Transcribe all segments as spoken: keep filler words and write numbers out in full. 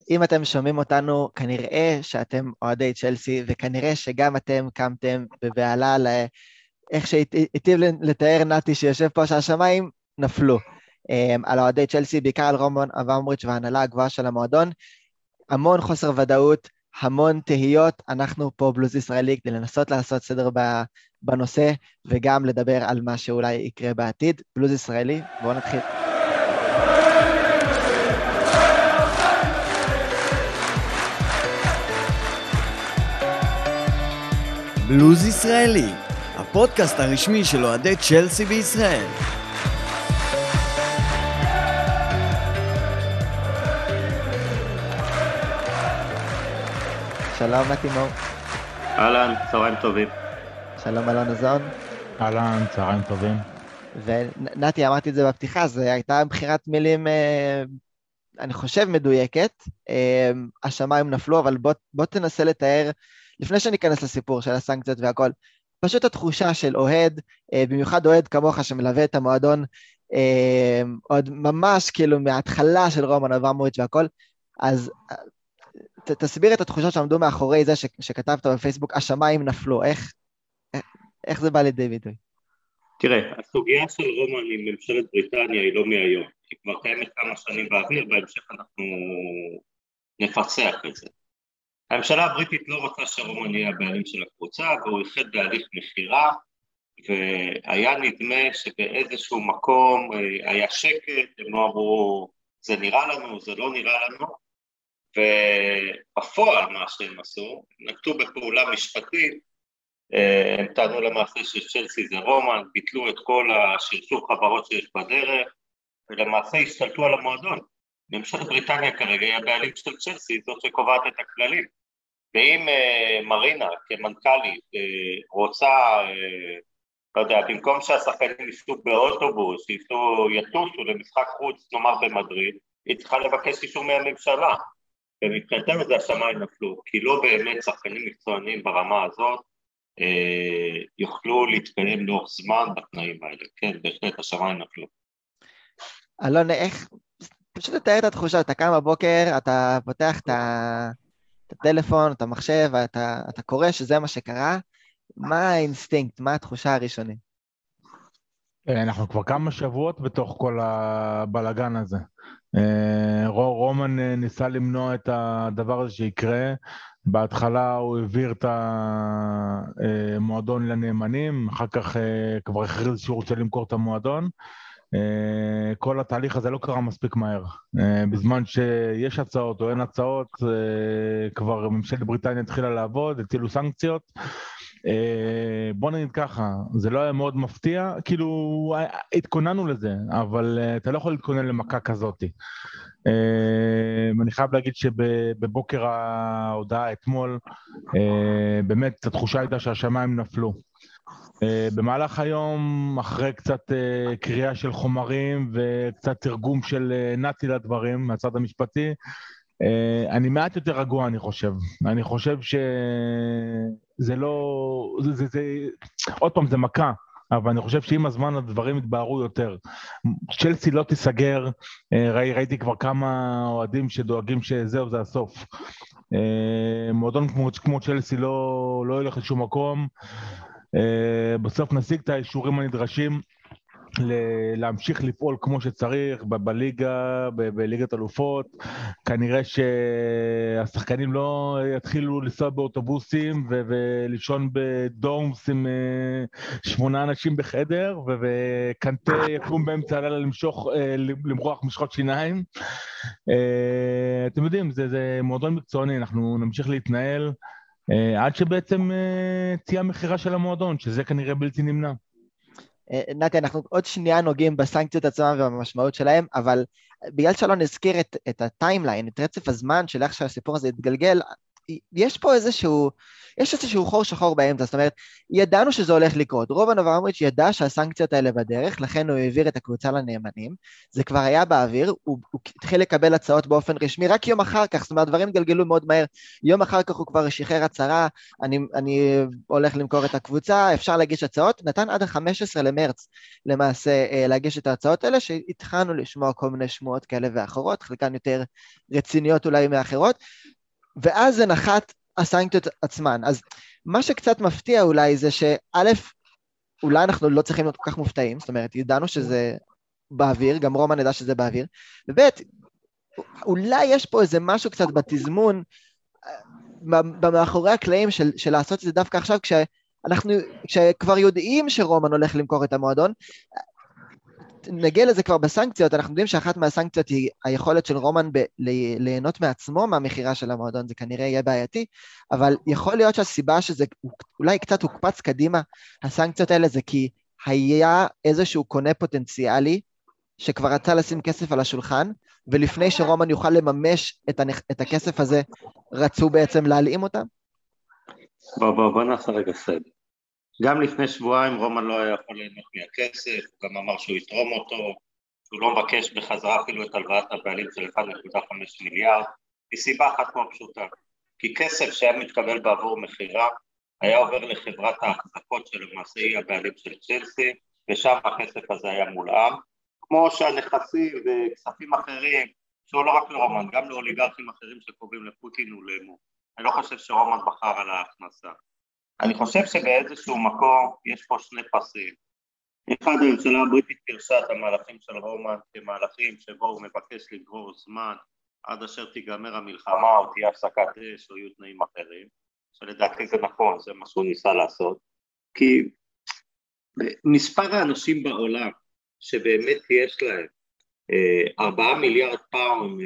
אם אתם שומעים אותנו, כנראה שאתם אוהדי צ'לסי, וכנראה שגם אתם קמתם בבהלה ל... איך שהיטיב לתאר נתי שיושב פה שהשמיים נפלו. על אוהדי צ'לסי, בעיקר על רומן אברמוביץ' וההנהלה הגבוהה של המועדון, המון חוסר ודאות, המון תהיות, אנחנו פה בלוז ישראלי כדי לנסות לעשות סדר בנושא, וגם לדבר על מה שאולי יקרה בעתיד. בלוז ישראלי, בואו נתחיל. בלוז ישראלי, הפודקאסט הרשמי של אוהדי צ'לסי בישראל. שלום נתי מור. אהלן, צהריים טובים. שלום אלון אזון. אהלן, צהריים טובים. ונתי, אמרתי את זה בפתיחה, זו הייתה בחירת מילים, אני חושב, מדויקת. השמיים נפלו, אבל בוא, בוא תנסה לתאר, לפני שניכנס לסיפור של הסנקציות והכל, פשוט התחושה של אוהד, במיוחד אוהד כמוך שמלווה את המועדון, עוד ממש כאילו מההתחלה של רומן אברמוביץ' והכל, אז ת, תסביר את התחושות שעמדו מאחורי זה ש, שכתבת בפייסבוק, השמיים נפלו, איך, איך זה בא לידי ביטוי? תראה, הסוגיה של רומן עם ממשלת בריטניה היא לא מהיום, היא כבר קיימת כמה שנים באוויר, בהמשך אנחנו נפצח את זה. הממשלה הבריטית לא רוצה שרומן יהיה הבעלים של הקבוצה, והוא החל בהליך מחירה, והיה נדמה שבאיזשהו מקום היה שקט, הם לא אמרו, זה נראה לנו, זה לא נראה לנו, ובפועל מה שהם עשו, נקטו בפעולה משפטית, הם טענו למעשה שצ'לסי זה רומן, ביטלו את כל השרשור חברות שיש בדרך, ולמעשה השתלטו על המועדון. ממשלת בריטניה כרגע היא הבעלים של צ'לסי, זאת שקובעת את הכללים. ואם uh, מרינה כמנכ"לית uh, רוצה, uh, לא יודע, במקום שהשחקנים ייסעו באוטובוס, ייסעו, יטוסו למשחק חוץ, נאמר במדריד, היא צריכה לבקש אישור מהממשלה. ומבחינתנו זה השמיים נפלו, כי לא באמת שחקנים מקצוענים ברמה הזאת uh, יוכלו להתקיים לאורך זמן בתנאים האלה. כן, בהחלט השמיים נפלו. אלון, איך, פשוט לתאר את התחושה, אתה קם בבוקר, אתה פותח את ה... את הטלפון, את המחשב, אתה, אתה קורא שזה מה שקרה, מה האינסטינקט, מה התחושה הראשונית? אנחנו כבר כמה שבועות בתוך כל הבלגן הזה. רומן ניסה למנוע את הדבר הזה שיקרה, בהתחלה הוא העביר את המועדון לנאמנים, אחר כך כבר הכריז שהוא רוצה למכור את המועדון, כל התהליך הזה לא קרה מספיק מהר. בזמן שיש הצעות או אין הצעות, כבר ממשלת בריטניה התחילה לעבוד, הטילו סנקציות. בוא נגיד ככה, זה לא היה מאוד מפתיע, כאילו התכוננו לזה, אבל אתה לא יכול להתכונן למכה כזאת. אני חייב להגיד שבבוקר ההודעה אתמול, באמת התחושה הייתה שהשמיים נפלו. במהלך היום, אחרי קצת קריאה של חומרים וקצת תרגום של נתי לדברים מהצד המשפטי, אני מעט יותר רגוע, אני חושב. אני חושב שזה לא... זה, זה, זה... עוד פעם, זה מכה, אבל אני חושב שעם הזמן הדברים יתבהרו יותר. צ'לסי לא תיסגר, ראי, ראיתי כבר כמה אוהדים שדואגים שזהו, זה הסוף. מועדון כמו, כמו צ'לסי לא, לא ילך לשום מקום, Uh, בסוף נשיג את האישורים הנדרשים להמשיך לפעול כמו שצריך ב- בליגה, ב- בליגת אלופות. כנראה שהשחקנים לא יתחילו לנסוע באוטובוסים ו- ולישון בדומס עם uh, שמונה אנשים בחדר, ו- וקנטה יקום באמצע הלילה למשוך, uh, למרוח משחות שיניים. Uh, אתם יודעים, זה, זה מועדון מקצועני, אנחנו נמשיך להתנהל Uh, עד שבעצם uh, תהיה המחירה של המועדון, שזה כנראה בלתי נמנע. Uh, נתי, אנחנו עוד שנייה נוגעים בסנקציות עצמם ובמשמעות שלהם, אבל בגלל שלא נזכיר את, את הטיימליין, את רצף הזמן של איך שהסיפור הזה יתגלגל, יש פה איזשהו, יש איזשהו חור שחור באמצע, זאת אומרת, ידענו שזה הולך לקרות, רובן אברמוביץ' ידע שהסנקציות האלה בדרך, לכן הוא העביר את הקבוצה לנאמנים, זה כבר היה באוויר, הוא, הוא התחיל לקבל הצעות באופן רשמי, רק יום אחר כך, זאת אומרת, דברים גלגלו מאוד מהר, יום אחר כך הוא כבר שחרר הצהרה, אני, אני הולך למכור את הקבוצה, אפשר להגיש הצעות, נתן עד ה-חמישה עשר למרץ, למעשה, להגיש את ההצעות האלה, שהתחלנו לשמוע כל מיני שמועות כאלה ואחרות, חלקן יותר רציניות אולי מאחרות, ואז זה נחת הסנקציות עצמן. אז מה שקצת מפתיע אולי זה שא', אולי אנחנו לא צריכים להיות כל כך מופתעים, זאת אומרת, ידענו שזה באוויר, גם רומן ידע שזה באוויר, וב', אולי יש פה איזה משהו קצת בתזמון, במאחורי הקלעים של, של לעשות את זה דווקא עכשיו, כשאנחנו, כשכבר יודעים שרומן הולך למכור את המועדון, נגיע לזה כבר בסנקציות, אנחנו יודעים שאחת מהסנקציות היא היכולת של רומן ב- ליהנות מעצמו מהמחירה של המועדון, זה כנראה יהיה בעייתי, אבל יכול להיות שהסיבה שזה אולי קצת הוקפץ קדימה, הסנקציות האלה זה כי היה איזשהו קונה פוטנציאלי, שכבר רצה לשים כסף על השולחן, ולפני שרומן יוכל לממש את, הנכ- את הכסף הזה, רצו בעצם להלאים אותם? בוא בוא בוא נעשה רגע סדר. גם לפני שבועיים רומן לא היה יכול ליהנות מהכסף, הוא גם אמר שהוא יתרום אותו, הוא לא מבקש בחזרה אפילו את הלוואת הבעלים של אחד נקודה חמש מיליארד, מסיבה אחת מאוד פשוטה, כי כסף שהיה מתקבל בעבור מחירה, היה עובר לחברת ההחזקות שלמעשה היא הבעלים של צ'לסי, ושם הכסף הזה היה מולאם, כמו שהנכסים וכספים אחרים, שהוא לא רק לרומן, גם לאוליגרכים אחרים שקרובים לפוטין ולמו. אני לא חושב שרומן בחר על ההכנסה. אני חושב שבאיזשהו מקום יש פה שני פסים. אחד, הממשלה הבריטית פירשה את המהלכים של רומן כמהלכים שבו הוא מבקש לגרור זמן עד אשר תיגמר המלחמה או תהיה הפסקת אש או יהיו תנאים אחרים, שלדעתי זה נכון, זה מה שהוא ניסה לעשות, כי מספר האנשים בעולם שבאמת יש להם ארבעה מיליארד פאונד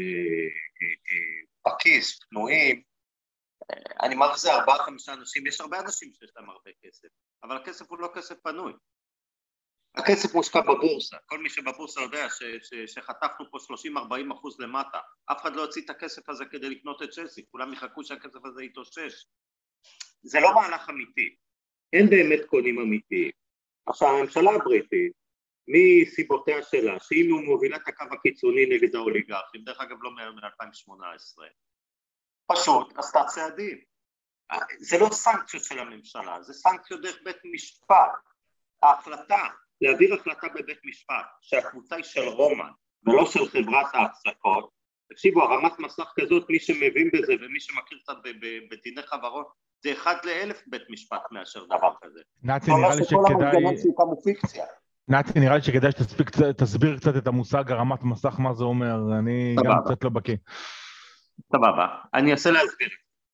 בכיס פנויים, אני מעריך זה ארבעה חמישה אנשים, יש הרבה אנשים שיש להם הרבה כסף, אבל הכסף הוא לא כסף פנוי. הכסף מושקע בבורסה, כל מי שבבורסה יודע ש, ש, שחתכנו פה שלושים ארבעים אחוז למטה, אף אחד לא הוציא את הכסף הזה כדי לקנות את צ'לסי, כולם יחכו שהכסף הזה יתאושש. זה לא מהלך אמיתי, אין באמת קונים אמיתיים. עכשיו הממשלה הבריטית, מסיבותיה שלה, שהיא מובילה את הקו הקיצוני נגד האוליגרכים, דרך אגב לא מ-אלפיים שמונה עשרה, פשוט עשתה צעדים. זה לא סנקציות של הממשלה, זה סנקציות דרך בית משפט. ההחלטה, להעביר החלטה בבית משפט, שהקבוצה היא של רומן, ולא של חברת ההחזקות, תקשיבו, הרמת מסך כזאת, מי שמבין בזה ומי שמכיר קצת בדיני חברות, זה אחד לאלף בית משפט מאשר דבר כזה. נתי, נראה לי שכדאי... נתי, נראה לי שכדאי שתסביר קצת את המושג הרמת מסך, מה זה אומר, אני גם קצת לא בקיא. סבבה, אני אעשה להסביר.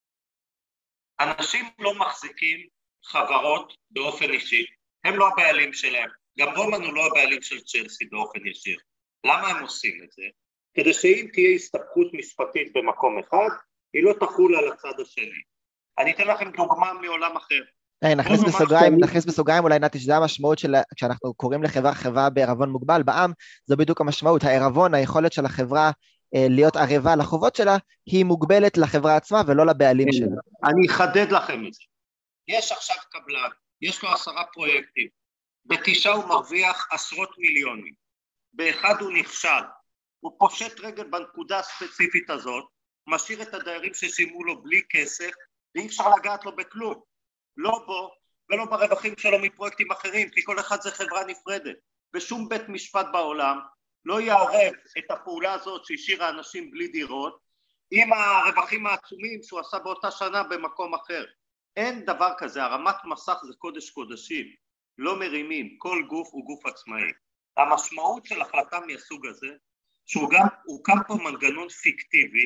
אנשים לא מחזיקים חברות באופן אישי, הם לא הבעלים שלהם, גם רומן הוא לא הבעלים של צ'לסי באופן ישיר. למה הם עושים את זה? כדי שאם תהיה הסתבכות משפטית במקום אחד, היא לא תחול על הצד השני. אני אתן לכם דוגמה מעולם אחר. נכניס בסוגריים, נכניס בסוגריים, אולי נתי, שזה המשמעות של, כשאנחנו קוראים לחברה חברה בערבון מוגבל, בעם, זו בדיוק המשמעות, הערבון, היכולת של החברה להיות ערבה לחובות שלה, היא מוגבלת לחברה עצמה ולא לבעלים שלה. אני אחדד לכם את זה. יש עכשיו קבלן, יש לו עשרה פרויקטים, בתשעה הוא מרוויח עשרות מיליונים, באחד הוא נכשל, הוא פושט רגל בנקודה הספציפית הזאת, משאיר את הדיירים ששימו לו בלי כסף, ואי אפשר לגעת לו בכלום, לא בו ולא ברווחים שלו מפרויקטים אחרים, כי כל אחד זה חברה נפרדת, ושום בית משפט בעולם לא יערב את הפעולה הזאת שהשאירה אנשים בלי דירות, עם הרווחים העצומים שהוא עשה באותה שנה במקום אחר. אין דבר כזה, הרמת מסך זה קודש קודשים, לא מרימים, כל גוף הוא גוף עצמאי. המשמעות של החלטה מהסוג הזה, שהוא גם, הוא קם פה מנגנון פיקטיבי,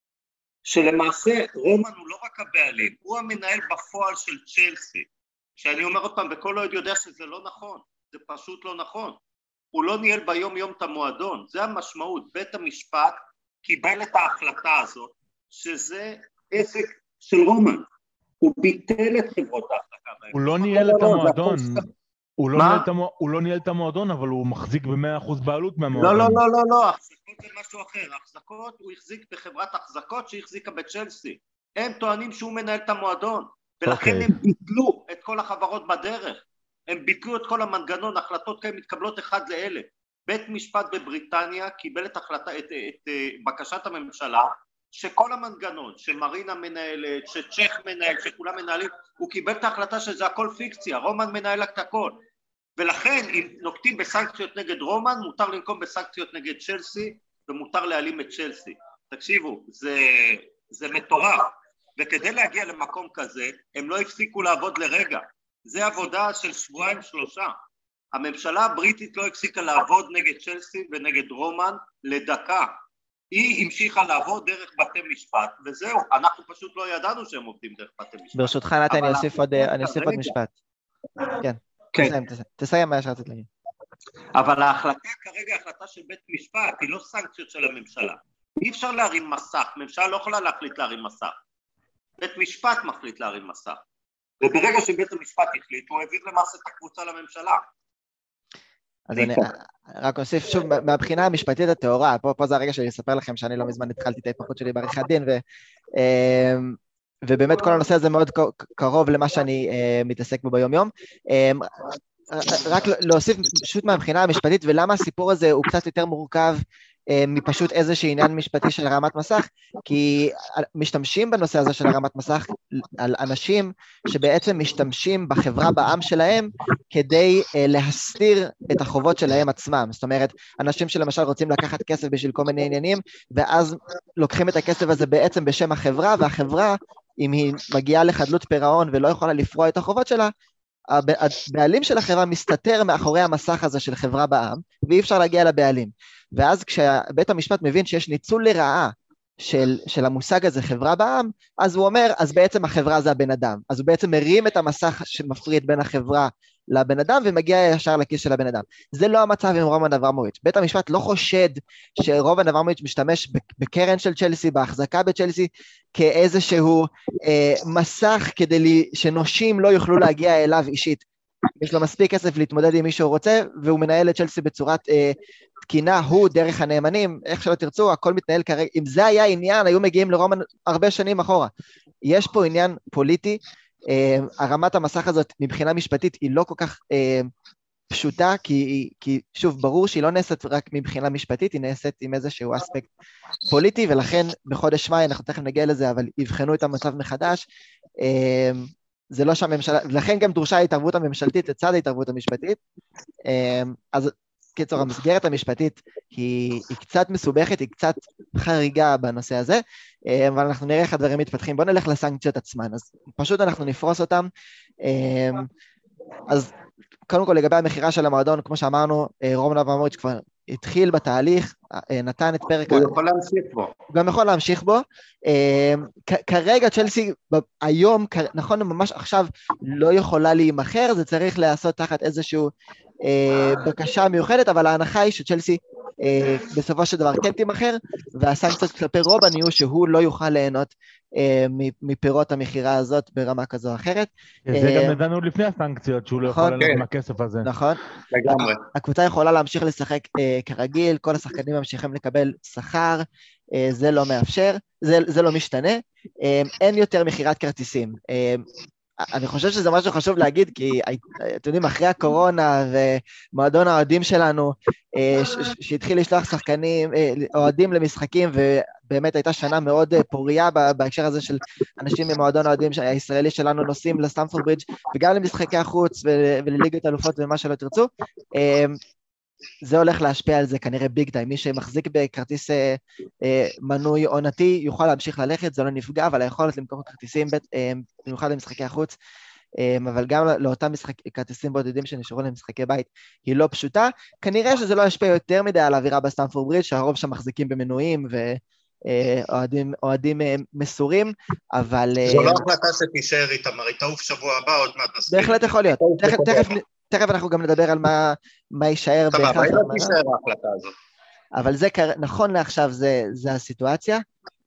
שלמעשה רומן הוא לא רק הבעלים, הוא המנהל בפועל של צ'לסי, שאני אומר אותם בכל עוד יודע שזה לא נכון, זה פשוט לא נכון. הוא לא ניהל ביום יום את המועדון, זה המשמעות, בית המשפט קיבל את ההחלטה הזאת, שזה עסק של רומן, הוא ביטל את חברות ההחלטה. הוא לא ניהל את המועדון, הוא לא ניהל את המועדון, אבל הוא מחזיק ב-מאה אחוז בעלות מהמועדון. לא, לא, לא, לא, לא, החזקות זה משהו אחר, החזקות הוא החזיק בחברת החזקות שהחזיקה בצ'לסי, הם טוענים שהוא מנהל את המועדון, ולכן Okay. הם ביטלו את כל החברות בדרך, הם ביטלו את כל המנגנון, החלטות כאלה מתקבלות אחד לאלף. בית משפט בבריטניה קיבל את, החלטה, את, את, את בקשת הממשלה, שכל המנגנון, שמרינה מנהלת, שצ'ך מנהל, שכולם מנהלים, הוא קיבל את ההחלטה שזה הכל פיקציה, רומן מנהל את הכל. ולכן אם נוקטים בסנקציות נגד רומן, מותר לנקום בסנקציות נגד צ'לסי, ומותר להעלים את צ'לסי. תקשיבו, זה, זה מטורף. וכדי להגיע למקום כזה, הם לא הפסיקו לעבוד לרגע. זה עבודה של שבועיים שלושה. הממשלה הבריטית לא הפסיקה לעבוד נגד צ'לסי ונגד רומן לדקה. היא המשיכה לעבוד דרך בתי משפט, וזהו, אנחנו פשוט לא ידענו שהם עובדים דרך בתי משפט. ברשותך נתן, אני אוסיף עוד, אני אוסיף עוד משפט. כן, כן. תסיים, תסיים, תסיים מה שרצית להגיד. אבל ההחלטה כרגע, ההחלטה של בית משפט, היא לא סנקציות של הממשלה. אי אפשר להרים מסך, ממשלה לא יכולה להחליט להרים מסך. בית משפט מחליט להרים מסך. וברגע שבית המשפט החליט, הוא העביר למעשה את הקבוצה לממשלה. אז אני רק אוסיף שוב, מהבחינה המשפטית התיאורה, פה, פה זה הרגע שלי לספר לכם שאני לא מזמן התחלתי את ההתמחות שלי בעריכת דין, ו, ובאמת כל הנושא הזה מאוד קרוב למה שאני מתעסק בו ביום יום. רק להוסיף פשוט מהבחינה המשפטית, ולמה הסיפור הזה הוא קצת יותר מורכב מפשוט איזשהו עניין משפטי של הרמת מסך, כי משתמשים בנושא הזה של הרמת מסך על אנשים שבעצם משתמשים בחברה בעם שלהם כדי להסתיר את החובות שלהם עצמם. זאת אומרת, אנשים שלמשל רוצים לקחת כסף בשביל כל מיני עניינים, ואז לוקחים את הכסף הזה בעצם בשם החברה, והחברה, אם היא מגיעה לחדלות פירעון ולא יכולה לפרוע את החובות שלה, הבעלים של החברה מסתתר מאחורי המסך הזה של חברה בעם, ואי אפשר להגיע לבעלים. ואז כשבית המשפט מבין שיש ניצול לרעה של, של המושג הזה חברה בעם, אז הוא אומר, אז בעצם החברה זה הבן אדם. אז הוא בעצם מרים את המסך שמפריד בין החברה לבן אדם, ומגיע ישר לכיס של הבן אדם. זה לא המצב עם רומן אברמוביץ'. בית המשפט לא חושד שרומן אברמוביץ' משתמש בקרן של צ'לסי, בהחזקה בצ'לסי, כאיזשהו אה, מסך כדי לי, שנושים לא יוכלו להגיע אליו אישית. יש לו מספיק כסף להתמודד עם מי שהוא רוצה, והוא מנהל את צ'לסי בצורת אה, תקינה, הוא דרך הנאמנים, איך שלא תרצו, הכל מתנהל כרגע. אם זה היה עניין, היו מגיעים לרומן הרבה שנים אחורה. יש פה עניין פוליטי, אה, הרמת המסך הזאת מבחינה משפטית היא לא כל כך אה, פשוטה, כי, כי שוב, ברור שהיא לא נעשית רק מבחינה משפטית, היא נעשית עם איזשהו אספקט פוליטי, ולכן בחודש מאי, אנחנו תכף נגיע לזה, אבל יבחנו את המצב מחדש, אה, זה לא שהממשלה, לכן גם דרושה ההתערבות הממשלתית לצד ההתערבות המשפטית, אז קיצור, המסגרת המשפטית היא, היא קצת מסובכת, היא קצת חריגה בנושא הזה, אבל אנחנו נראה איך הדברים מתפתחים. בואו נלך לסנקציות עצמן, אז פשוט אנחנו נפרוס אותם. אז קודם כל לגבי המחירה של המועדון, כמו שאמרנו, רומן אברמוביץ' כבר התחיל בתהליך, נתן את פרק... הוא יכול להמשיך בו. הוא גם יכול להמשיך בו. כרגע צ'לסי היום, נכון, ממש עכשיו לא יכולה להימחר, זה צריך לעשות תחת איזשהו בקשה מיוחדת, אבל ההנחה היא שצ'לסי בסופו של דבר כן תימחר, והסנקציות כלפי רובן יהיו שהוא לא יוכל ליהנות מפירות המחירה הזאת ברמה כזו או אחרת. זה גם נדענו לפני הסנקציות, שהוא לא יכול ליהנות מהכסף הזה. נכון. הקבוצה יכולה להמשיך לשחק כרגיל, כל השחקנים ממשיכים לקבל שכר, זה לא מאפשר, זה לא משתנה, אין יותר מחירת כרטיסים. אני חושב שזה משהו חשוב להגיד, כי אתם יודעים, אחרי הקורונה ומועדון האוהדים שלנו, שהתחיל לשלוח שחקנים, אוהדים למשחקים, ובאמת הייתה שנה מאוד פוריה בהקשר הזה של אנשים ממועדון האוהדים הישראלי שלנו נוסעים לסטמפורד ברידג' וגם למשחקי החוץ ולליגת אלופות ומה שלא תרצו, זה הולך להשפיע על זה כנראה ביג טיים. מי שמחזיק בכרטיס אה, אה, מנוי עונתי יוכל להמשיך ללכת, זה לא נפגע, אבל היכולת למכור כרטיסים אה, במיוחד למשחקי החוץ, אה, אבל גם לאותם משחק, כרטיסים בודדים שנשארו למשחקי בית, היא לא פשוטה. כנראה שזה לא ישפיע יותר מדי על האווירה בסטמפורד ברידג', שהרוב שם מחזיקים במנויים ואוהדים אוהדים מסורים, אבל... זו לא החלטה שתישאר איתם, הרי תעוף שבוע הבא, עוד מעט נספיק. בהחלט יכול להיות. תכף, תכף, תכף אנחנו גם נדבר על מה, מה יישאר. טוב, אבל לא תישאר ההחלטה הזאת. אבל זה, נכון לעכשיו, זה, זה הסיטואציה.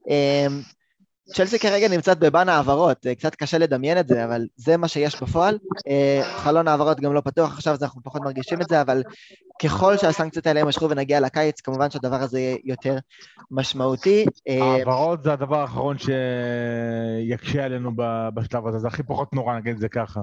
צ'לסי כרגע נמצאת בבן העברות, קצת קשה לדמיין את זה, אבל זה מה שיש בפועל. חלון העברות גם לא פתוח עכשיו, אז אנחנו פחות מרגישים את זה, אבל ככל שהסנקציות האלה ימשכו ונגיע לקיץ, כמובן שהדבר הזה יהיה יותר משמעותי. העברות זה הדבר האחרון שיקשה עלינו בשלב הזה, זה הכי פחות נורא, נגיד את זה ככה.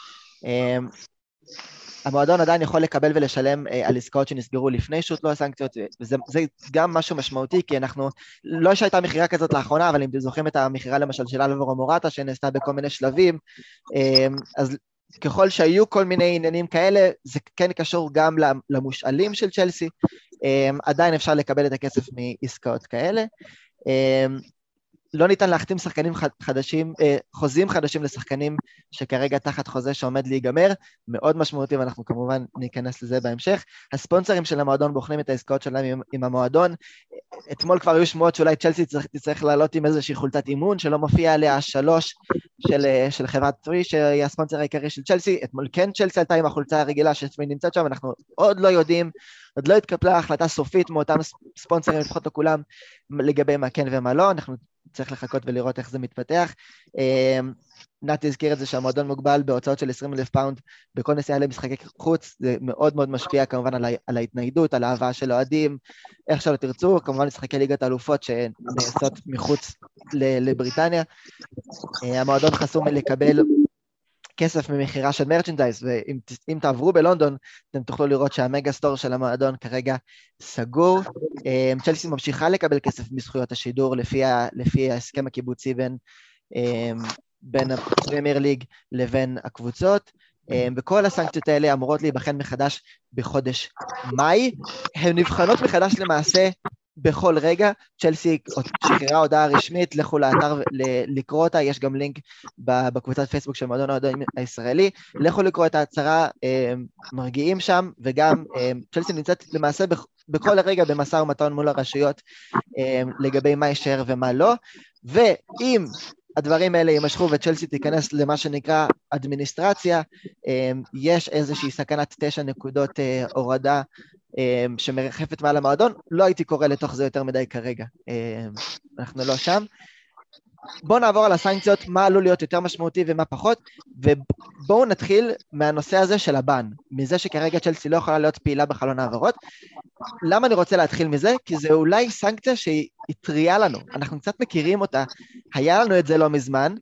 המועדון עדיין יכול לקבל ולשלם על עסקאות שנסגרו לפני שהוטלו הסנקציות, וזה זה גם משהו משמעותי, כי אנחנו, לא שהייתה מכירה כזאת לאחרונה, אבל אם זוכרים את המכירה למשל של אלברו מורטה, שנעשתה בכל מיני שלבים, אז ככל שהיו כל מיני עניינים כאלה, זה כן קשור גם למושאלים של צ'לסי, עדיין אפשר לקבל את הכסף מעסקאות כאלה, לא ניתן להחתים שחקנים חדשים, חוזים חדשים לשחקנים שכרגע תחת חוזה שעומד להיגמר, מאוד משמעותי, ואנחנו כמובן ניכנס לזה בהמשך. הספונסרים של המועדון בוחנים את העסקאות שלהם עם, עם המועדון, אתמול כבר היו שמועות שאולי צ'לסי צריך, צריך לעלות עם איזושהי חולצת אימון, שלא מופיע עליה שלוש של, של חברת טרי, שהיא הספונסר העיקרי של צ'לסי, אתמול כן צ'לסי עלתה עם החולצה הרגילה שטרי נמצאת שם, אנחנו עוד לא יודעים, עוד לא התקפלה החלטה סופית מאותם ספונסרים, לפחות לא כולם, לגבי מה כן ומה לא, אנחנו צריך לחכות ולראות איך זה מתפתח. נתי הזכיר את זה שהמועדון מוגבל בהוצאות של עשרים אלף פאונד בכל נסיעה למשחקי חוץ, זה מאוד מאוד משפיע כמובן על, על ההתניידות, על ההבאה של אוהדים, איך שלא תרצו, כמובן משחקי ליגת האלופות שנעשות מחוץ לבריטניה. המועדון חסום לקבל כסף ממחירה של מרצ'נדייז, ואם תעברו בלונדון, אתם תוכלו לראות שהמגה סטור של המועדון כרגע סגור. צ'לסי ממשיכה לקבל כסף מזכויות השידור, לפי, לפי ההסכם הקיבוצי בין, בין הפרמייר ליג לבין הקבוצות, וכל הסנקציות האלה אמורות להיבחן מחדש בחודש מאי, הן נבחנות מחדש למעשה בכל רגע. צ'לסי שחררה הודעה רשמית, לכו לאתר לקרוא אותה, יש גם לינק בקבוצת פייסבוק של מועדון האוהדים הישראלי, לכו לקרוא את ההצהרה, מרגיעים שם, וגם צ'לסי נמצאת למעשה בכל רגע במשא ומתן מול הרשויות לגבי מה יישאר ומה לא, ואם הדברים האלה יימשכו וצ'לסי תיכנס למה שנקרא אדמיניסטרציה, יש איזושהי סכנת תשע נקודות הורדה שמרחפת מעל המועדון, לא הייתי קורא לתוך זה יותר מדי כרגע, אנחנו לא שם. בואו נעבור על הסנקציות, מה עלול להיות יותר משמעותי ומה פחות, ובואו נתחיל מהנושא הזה של הבן, מזה שכרגע צ'לסי לא יכולה להיות פעילה בחלון העברות. למה אני רוצה להתחיל מזה? כי זה אולי סנקציה שהיא טריה לנו, אנחנו קצת מכירים אותה, היה לנו את זה לא מזמן,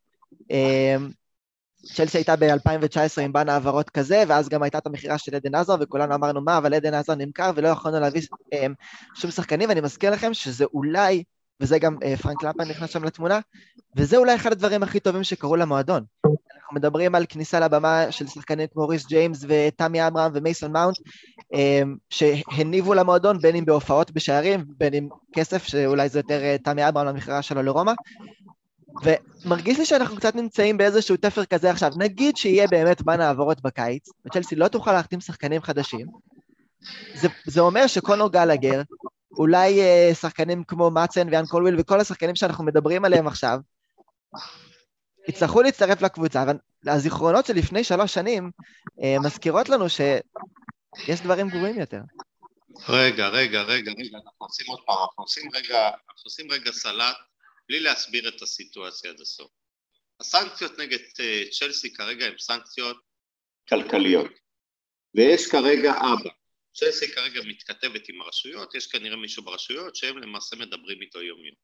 צ'לסי הייתה ב-אלפיים תשע עשרה עם בן העברות כזה, ואז גם הייתה את המחירה של עדן עזר, וכולנו אמרנו מה, אבל עדן עזר נמכר, ולא יכולנו להביא שום שחקנים, ואני מזכיר לכם שזה אולי, וזה גם פרנק למפרד נכנס שם לתמונה, וזה אולי אחד הדברים הכי טובים שקרו למועדון. אנחנו מדברים על כניסה לבמה של שחקנים כמו ריס ג'יימס וטמי אברהם ומייסון מאונט, שהניבו למועדון, בין אם בהופעות בשערים, בין אם כסף, שאולי זה יותר טמי אברהם למחירה שלו לרומא, ומרגיש לי שאנחנו קצת נמצאים באיזשהו תפר כזה עכשיו, נגיד שיהיה באמת בן העברות בקיץ, וצ'לסי לא תוכל להחתים שחקנים חדשים, זה, זה אומר שקונור גלגר, אולי אה, שחקנים כמו מצן ויאן קולוויל וכל השחקנים שאנחנו מדברים עליהם עכשיו, יצטרכו להצטרף לקבוצה, אבל הזיכרונות של לפני שלוש שנים אה, מזכירות לנו שיש דברים גרועים יותר. רגע, רגע, רגע, רגע, אנחנו עושים עוד פעם, אנחנו עושים רגע, אנחנו עושים רגע סלט, בלי להסביר את הסיטואציה עד הסוף. הסנקציות נגד uh, צ'לסי כרגע הן סנקציות כלכליות, ויש כרגע אבא. צ'לסי כרגע מתכתבת עם הרשויות, יש כנראה מישהו ברשויות שהם למעשה מדברים איתו יום יום.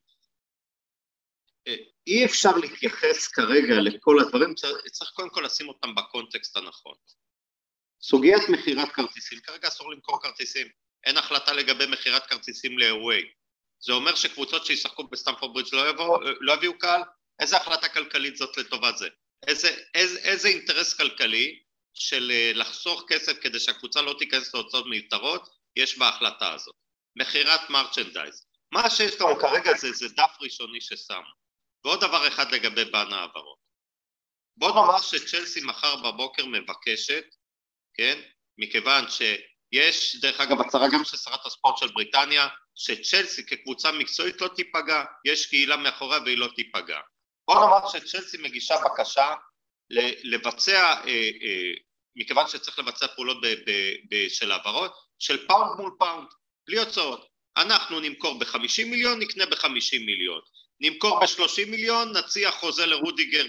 אי אפשר להתייחס כרגע לכל הדברים, צריך קודם כל לשים אותם בקונטקסט הנכון. סוגיית מחירת כרטיסים, כרגע אסור למכור כרטיסים, אין החלטה לגבי מחירת כרטיסים ל-away. זה אומר שקבוצות שישחקו בסטמפורד ברידג' לא יביאו, לא יביאו קהל, איזה החלטה כלכלית זאת לטובת זה? איזה, איזה, איזה אינטרס כלכלי של לחסוך כסף כדי שהקבוצה לא תיכנס להוצאות מיותרות, יש בהחלטה הזאת. מחירת מרצ'נדייז. מה שיש לנו כרגע זה, זה דף ראשוני ששמו. ועוד דבר אחד לגבי בן העברות. בוא נאמר שצ'לסי מחר בבוקר מבקשת, כן? מכיוון שיש, דרך אגב, הצהרה גם של שרת הספורט של בריטניה, שצ'לסי כקבוצה מקצועית לא תיפגע, יש קהילה מאחוריה והיא לא תיפגע. בוא נאמר שצ'לסי מגישה בקשה לבצע, אה, אה, מכיוון שצריך לבצע פעולות ב, ב, ב, של העברות, של פאונד מול פאונד, בלי הוצאות. אנחנו נמכור ב-חמישים מיליון, נקנה ב-חמישים מיליון. נמכור ב-שלושים מיליון, נציע חוזה לרודיגר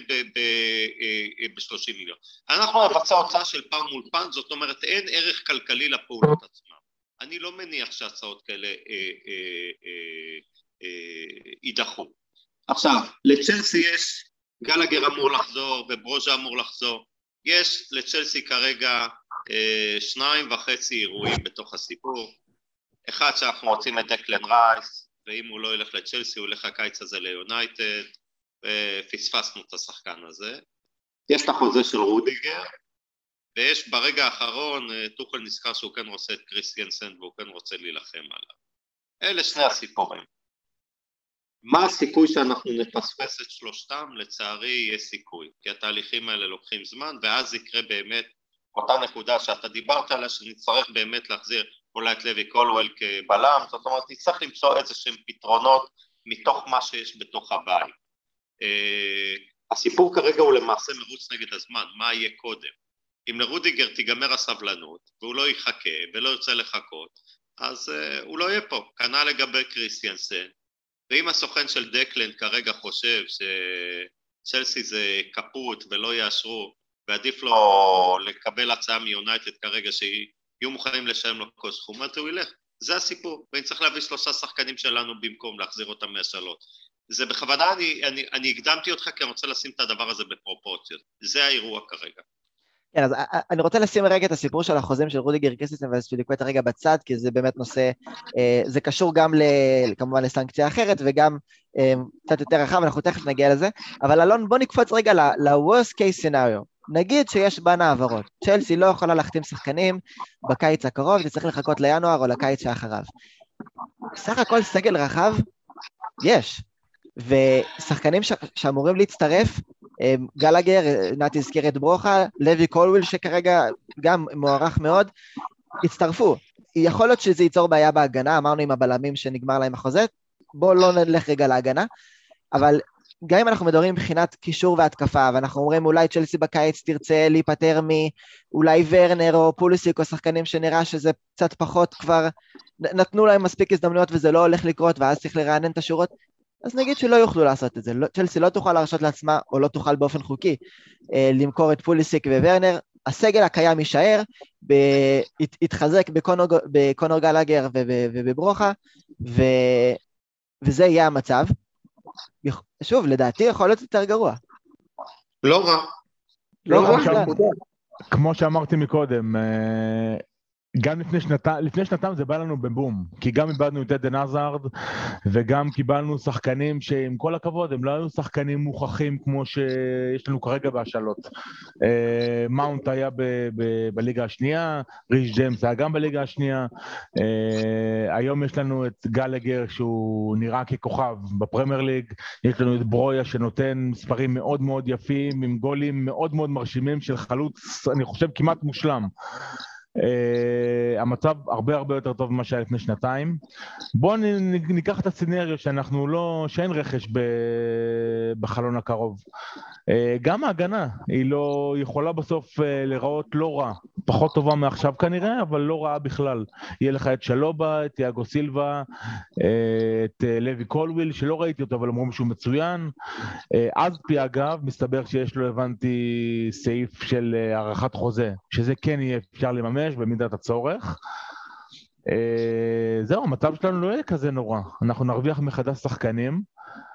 ב-שלושים מיליון. אנחנו נבצע הוצאה של פעם מול פעם, זאת אומרת, אין ערך כלכלי לפעולות עצמם. אני לא מניח שהצעות כאלה אה, אה, אה, אה, יידחו. עכשיו, לצ'לסי יש, גלגר אמור לחזור וברוז'ה אמור לחזור, יש לצ'לסי כרגע אה, שניים וחצי אירועים בתוך הסיפור, אחד שאנחנו רוצים את דקלן רייס, ואם הוא לא ילך לצ'לסי הוא ילך הקיץ הזה ליונייטד, ופספסנו את השחקן הזה, יש את החוזה של רודיגר, ויש ברגע האחרון, טוחל נזכר שהוא כן רוצה את קריסטיאנסן, והוא כן רוצה להילחם עליו. אלה שני הסיפורים. מה הסיכוי שאנחנו נפספס את שלושתם? לצערי יש סיכוי, כי התהליכים האלה לוקחים זמן, ואז יקרה באמת אותה נקודה שאתה דיברת עליה, שנצטרך באמת להחזיר אולי את לוי קולוול כבלם, זאת אומרת, נצטרך למצוא איזה שהם פתרונות מתוך מה שיש בתוך הבית. הסיפור כרגע הוא למעשה מרוץ נגד הזמן, מה יהיה קודם? אם לרודיגר תיגמר הסבלנות, והוא לא יחכה ולא ירצה לחכות, אז הוא לא יהיה פה, כנ"ל לגבי קריסטיאנסן, ואם הסוכן של דקלן כרגע חושב שצ'לסי זה קפוט ולא יאשרו, ועדיף לו לקבל הצעה מיונייטד כרגע שיהיו מוכנים לשלם לו כל סכום, אז הוא ילך. זה הסיפור, ואני צריך להביא שלושה שחקנים שלנו במקום להחזיר אותם מהשאלות. זה בכוונה, אני, אני, אני הקדמתי אותך כי אני רוצה לשים את הדבר הזה בפרופורציות. זה האירוע כרגע. כן, אז אני רוצה לשים רגע את הסיפור של החוזים של רודיגר קריסטיאנסן ואספיליקווטה רגע בצד, כי זה באמת נושא, זה קשור גם כמובן לסנקציה אחרת, וגם קצת יותר רחב, אנחנו תכף נגיע לזה, אבל אלון, בוא נקפוץ רגע ל-worst case scenario. נגיד שיש בין העברות, צ'לסי לא יכולה להחתים שחקנים בקיץ הקרוב, זה צריך לחכות לינואר או לקיץ שאחריו. סך הכל סגל רחב, יש, ושחקנים ש- שאמורים להצטרף, גלגר, נתי הזכיר את ברוכה, לוי קולוויל שכרגע גם מוערך מאוד, הצטרפו. יכול להיות שזה ייצור בעיה בהגנה, אמרנו עם הבלמים שנגמר להם החוזה, בואו לא נלך רגע להגנה, אבל גם אם אנחנו מדברים מבחינת קישור והתקפה, ואנחנו אומרים אולי צ'לסי בקיץ תרצה להיפטר מאולי ורנר או פוליסיק או שחקנים שנראה שזה קצת פחות כבר, נתנו להם מספיק הזדמנויות וזה לא הולך לקרות, ואז צריך לרענן את השורות, אז נגיד שלא יוכלו לעשות את זה, צ'לסי לא תוכל להרשות לעצמה, או לא תוכל באופן חוקי, למכור את פוליסיק וורנר, הסגל הקיים יישאר, יתחזק בקונור גלגר ובברוכה, וזה יהיה המצב. שוב, לדעתי יכול להיות יותר גרוע. לא רע. לא רע. כמו שאמרתי מקודם, גם לפני שנתיים, לפני שנתיים זה בא לנו בבום, כי גם איבדנו את עדן עזארד, וגם קיבלנו שחקנים שעם כל הכבוד, הם לא היו שחקנים מוכחים כמו שיש לנו כרגע בהשאלות. מאונט היה ב- ב- בליגה השנייה, ריש ג'יימס היה גם בליגה השנייה, היום יש לנו את גלגר שהוא נראה ככוכב בפרמייר ליג, יש לנו את ברויה שנותן מספרים מאוד מאוד יפים, עם גולים מאוד מאוד מרשימים של חלוץ, אני חושב כמעט מושלם. Uh, המצב הרבה הרבה יותר טוב ממה שהיה לפני שנתיים. בואו ניקח את הסצנריו שאנחנו לא, שאין רכש ב, בחלון הקרוב. Uh, גם ההגנה היא לא יכולה בסוף uh, לראות לא רע, פחות טובה מעכשיו כנראה, אבל לא רעה בכלל. יהיה לך את שלובה, את יאגו סילבה, uh, את uh, לוי קולוויל שלא ראיתי אותו אבל אמרו שהוא מצוין. uh, אז פי אגב מסתבר שיש לו, הבנתי, סעיף של uh, הערכת חוזה, שזה כן יהיה אפשר לממש במידת הצורך. זהו, המצב שלנו לא יהיה כזה נורא. אנחנו נרוויח מחדש שחקנים.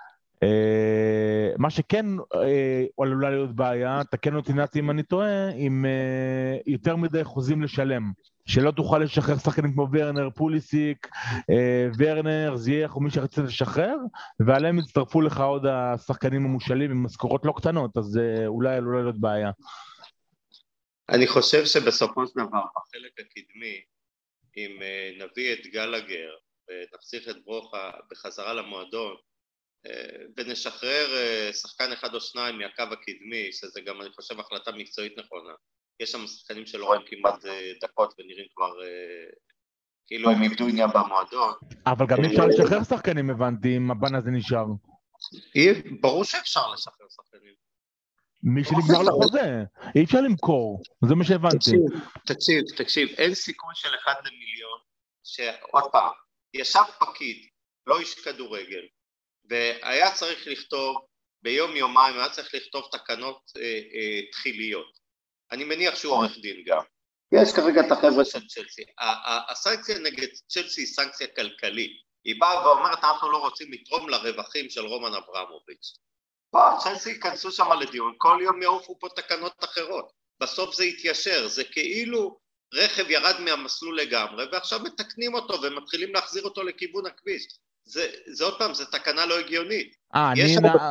מה שכן עלולה להיות בעיה, תקן אותי נתי אם אני טועה, עם יותר מדי חוזים לשלם. שלא תוכל לשחרר שחקנים כמו ורנר, פוליסיק, ורנר, זייח או מי שרצה לשחרר, ועליהם יצטרפו לך עוד השחקנים המושלים עם משכורות לא קטנות, אז אולי עלולה להיות בעיה. אני חושב שבסופו של דבר, בחלק הקדמי, אם נביא את גלגר ונפסיך את ברוכה בחזרה למועדון, ונשחרר שחקן אחד או שניים מהקו הקדמי, שזה גם, אני חושב, החלטה מקצועית נכונה. יש שם שחקנים שלא רואים כמעט דקות ונראים כבר כאילו הם איבדו עניין במועדון. אבל גם אפשר לשחרר שחקנים, הבנתי, אם הבן הזה נשאר. ברור שאפשר לשחרר שחקנים. מי שנגמר לחוזה, אי אפשר למכור, זה מה שהבנתי. תקשיב, תקשיב, תקשיב, אין סיכוי של אחד למיליון, שעוד פעם, ישב פקיד, לא איש כדורגל, והיה צריך לכתוב, ביום יומיים היה צריך לכתוב תקנות אה, אה, תחיליות. אני מניח שהוא עורך דין גם. יש כרגע את החבר'ה של צ'לסי. הסנקציה נגד צ'לסי היא סנקציה כלכלית. היא באה ואומרת, אנחנו לא רוצים לתרום לרווחים של רומן אברמוביץ'. בוא, צ'לסי ייכנסו שם לדיון, כל יום יעופו פה תקנות אחרות. בסוף זה יתיישר, זה כאילו רכב ירד מהמסלול לגמרי, ועכשיו מתקנים אותו ומתחילים להחזיר אותו לכיוון הכביש. זה, זה עוד פעם, זה תקנה לא הגיונית. אה, אני...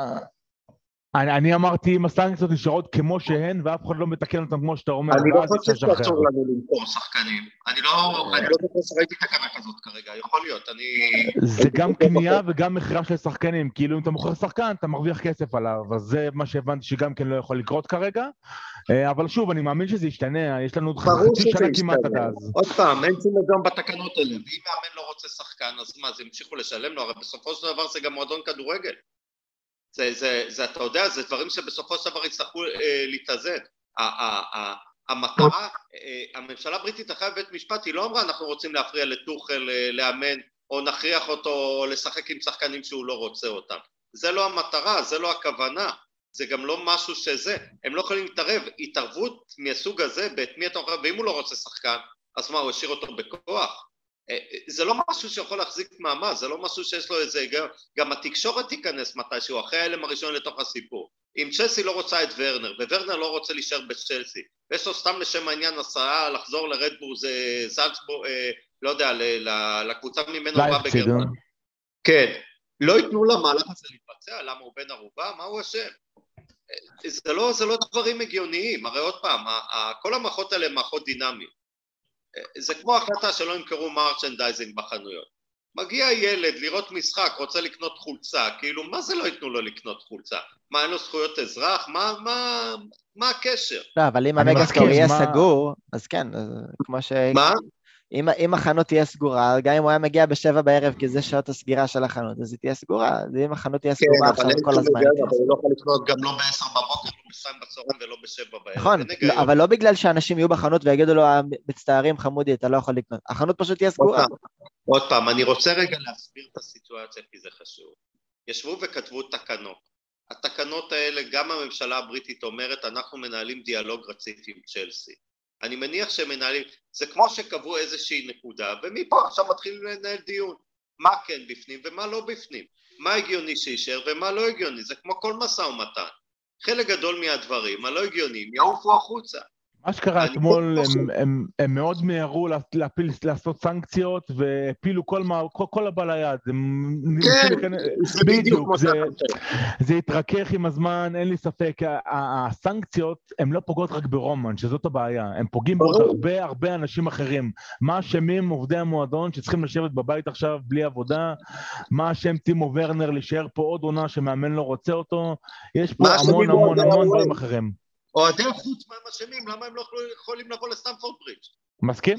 אני, אני אמרתי אם הסנקציות נשארות כמו שהן, ואף אחד לא מתקן אותם כמו שאתה אומר. אני לא חושב שאסור לנו למכור שחקנים. אני לא, אני לא חושב שראיתי תקנה כזאת כרגע, יכול להיות, אני... זה גם קנייה וגם מחירה של שחקנים, כאילו אם אתה מוכר שחקן, אתה מרוויח כסף עליו, אז זה מה שהבנתי שגם כן לא יכול לקרות כרגע, אבל שוב, אני מאמין שזה ישתנה, יש לנו חצי שנה כמעט עד אז. עוד פעם, אין שום אדם בתקנות האלה, ואם מאמן לא רוצה שחקן, אז מה, זה המשיכו לשלם לו, הרי בסופו של דבר זה גם מועדון כדורגל. זה, זה, זה, אתה יודע, זה דברים שבסופו של דבר יצטרכו אה, להתאזן. המטרה, אה, הממשלה הבריטית אחרי בית משפט, היא לא אמרה, אנחנו רוצים להפריע לטוחל אה, לאמן, או נכריח אותו לשחק עם שחקנים שהוא לא רוצה אותם. זה לא המטרה, זה לא הכוונה, זה גם לא משהו שזה. הם לא יכולים להתערב, התערבות מהסוג הזה, בית מי אתה אומר, ואם הוא לא רוצה שחקן, אז מה, הוא השאיר אותו בכוח? זה לא משהו שיכול להחזיק מעמד, זה לא משהו שיש לו איזה, גם התקשורת תיכנס מתישהו, אחרי האלם הראשון לתוך הסיפור. אם צ'לסי לא רוצה את ורנר, וורנר לא רוצה להישאר בצ'לסי, ויש לו סתם לשם העניין הסעה לחזור לרדבורג, זה זלצבורג, לא יודע, לקבוצה ממנו בא בגרמן. כן, לא ייתנו למהלך הזה להתבצע, למה הוא בן ערובה, מה הוא אשם? זה לא, זה לא דברים הגיוניים, הרי עוד פעם, כל המערכות האלה הן מערכות דינמיות. זה כמו החלטה שלא ימכרו מרצ'נדייזינג בחנויות. מגיע ילד לראות משחק, רוצה לקנות חולצה, כאילו מה זה לא ייתנו לו לקנות חולצה? מה, אין לו זכויות אזרח? מה, מה, מה הקשר? לא, אבל אם המגה-סטור יהיה סגור, אז כן, כמו ש... מה? אם, אם החנות תהיה סגורה, גם אם הוא היה מגיע בשבע בערב, כי זה שעות הסגירה של החנות, אז היא תהיה סגורה, אם החנות תהיה סגורה עכשיו כל הזמן. כן, אבל הוא לא יכול לקנות גם לא בעשר בבוקר, לא בשתיים בצהריים ולא בשבע בערב. נכון, אבל לא בגלל שאנשים יהיו בחנות ויגידו לו, מצטערים חמודי, אתה לא יכול לקנות. החנות פשוט תהיה סגורה. עוד פעם, אני רוצה רגע להסביר את הסיטואציה, כי זה חשוב. ישבו וכתבו תקנות. התקנות האלה, גם הממשלה הבריטית אומרת, אנחנו מנהלים דיאלוג רציף עם צ'לסי. אני מניח שמנהלים, זה כמו שקבעו איזושהי נקודה, ומפה עכשיו מתחילים לנהל דיון, מה כן בפנים ומה לא בפנים, מה הגיוני שישאר ומה לא הגיוני, זה כמו כל משא ומתן, חלק גדול מהדברים, הלא הגיוניים, יעופו החוצה. מה שקרה אתמול, הם, הם, הם מאוד מהרו להפיל, לעשות סנקציות, והפילו כל, כל, כל הבא ליד. כן, זה בדיוק. זה, זה התרכך עם הזמן, אין לי ספק. הסנקציות, הן לא פוגעות רק ברומן, שזאת הבעיה. הם פוגעים בעוד הרבה הרבה אנשים אחרים. מה אשמים עובדי המועדון שצריכים לשבת בבית עכשיו בלי עבודה? מה אשם טימו ורנר להישאר פה עוד עונה שמאמן לא רוצה אותו? יש פה המון המון המון דברים אחרים. אוהדי חוץ מהם אשמים, למה הם לא יכולים לבוא לסטמפורד ברידג'? מסכים?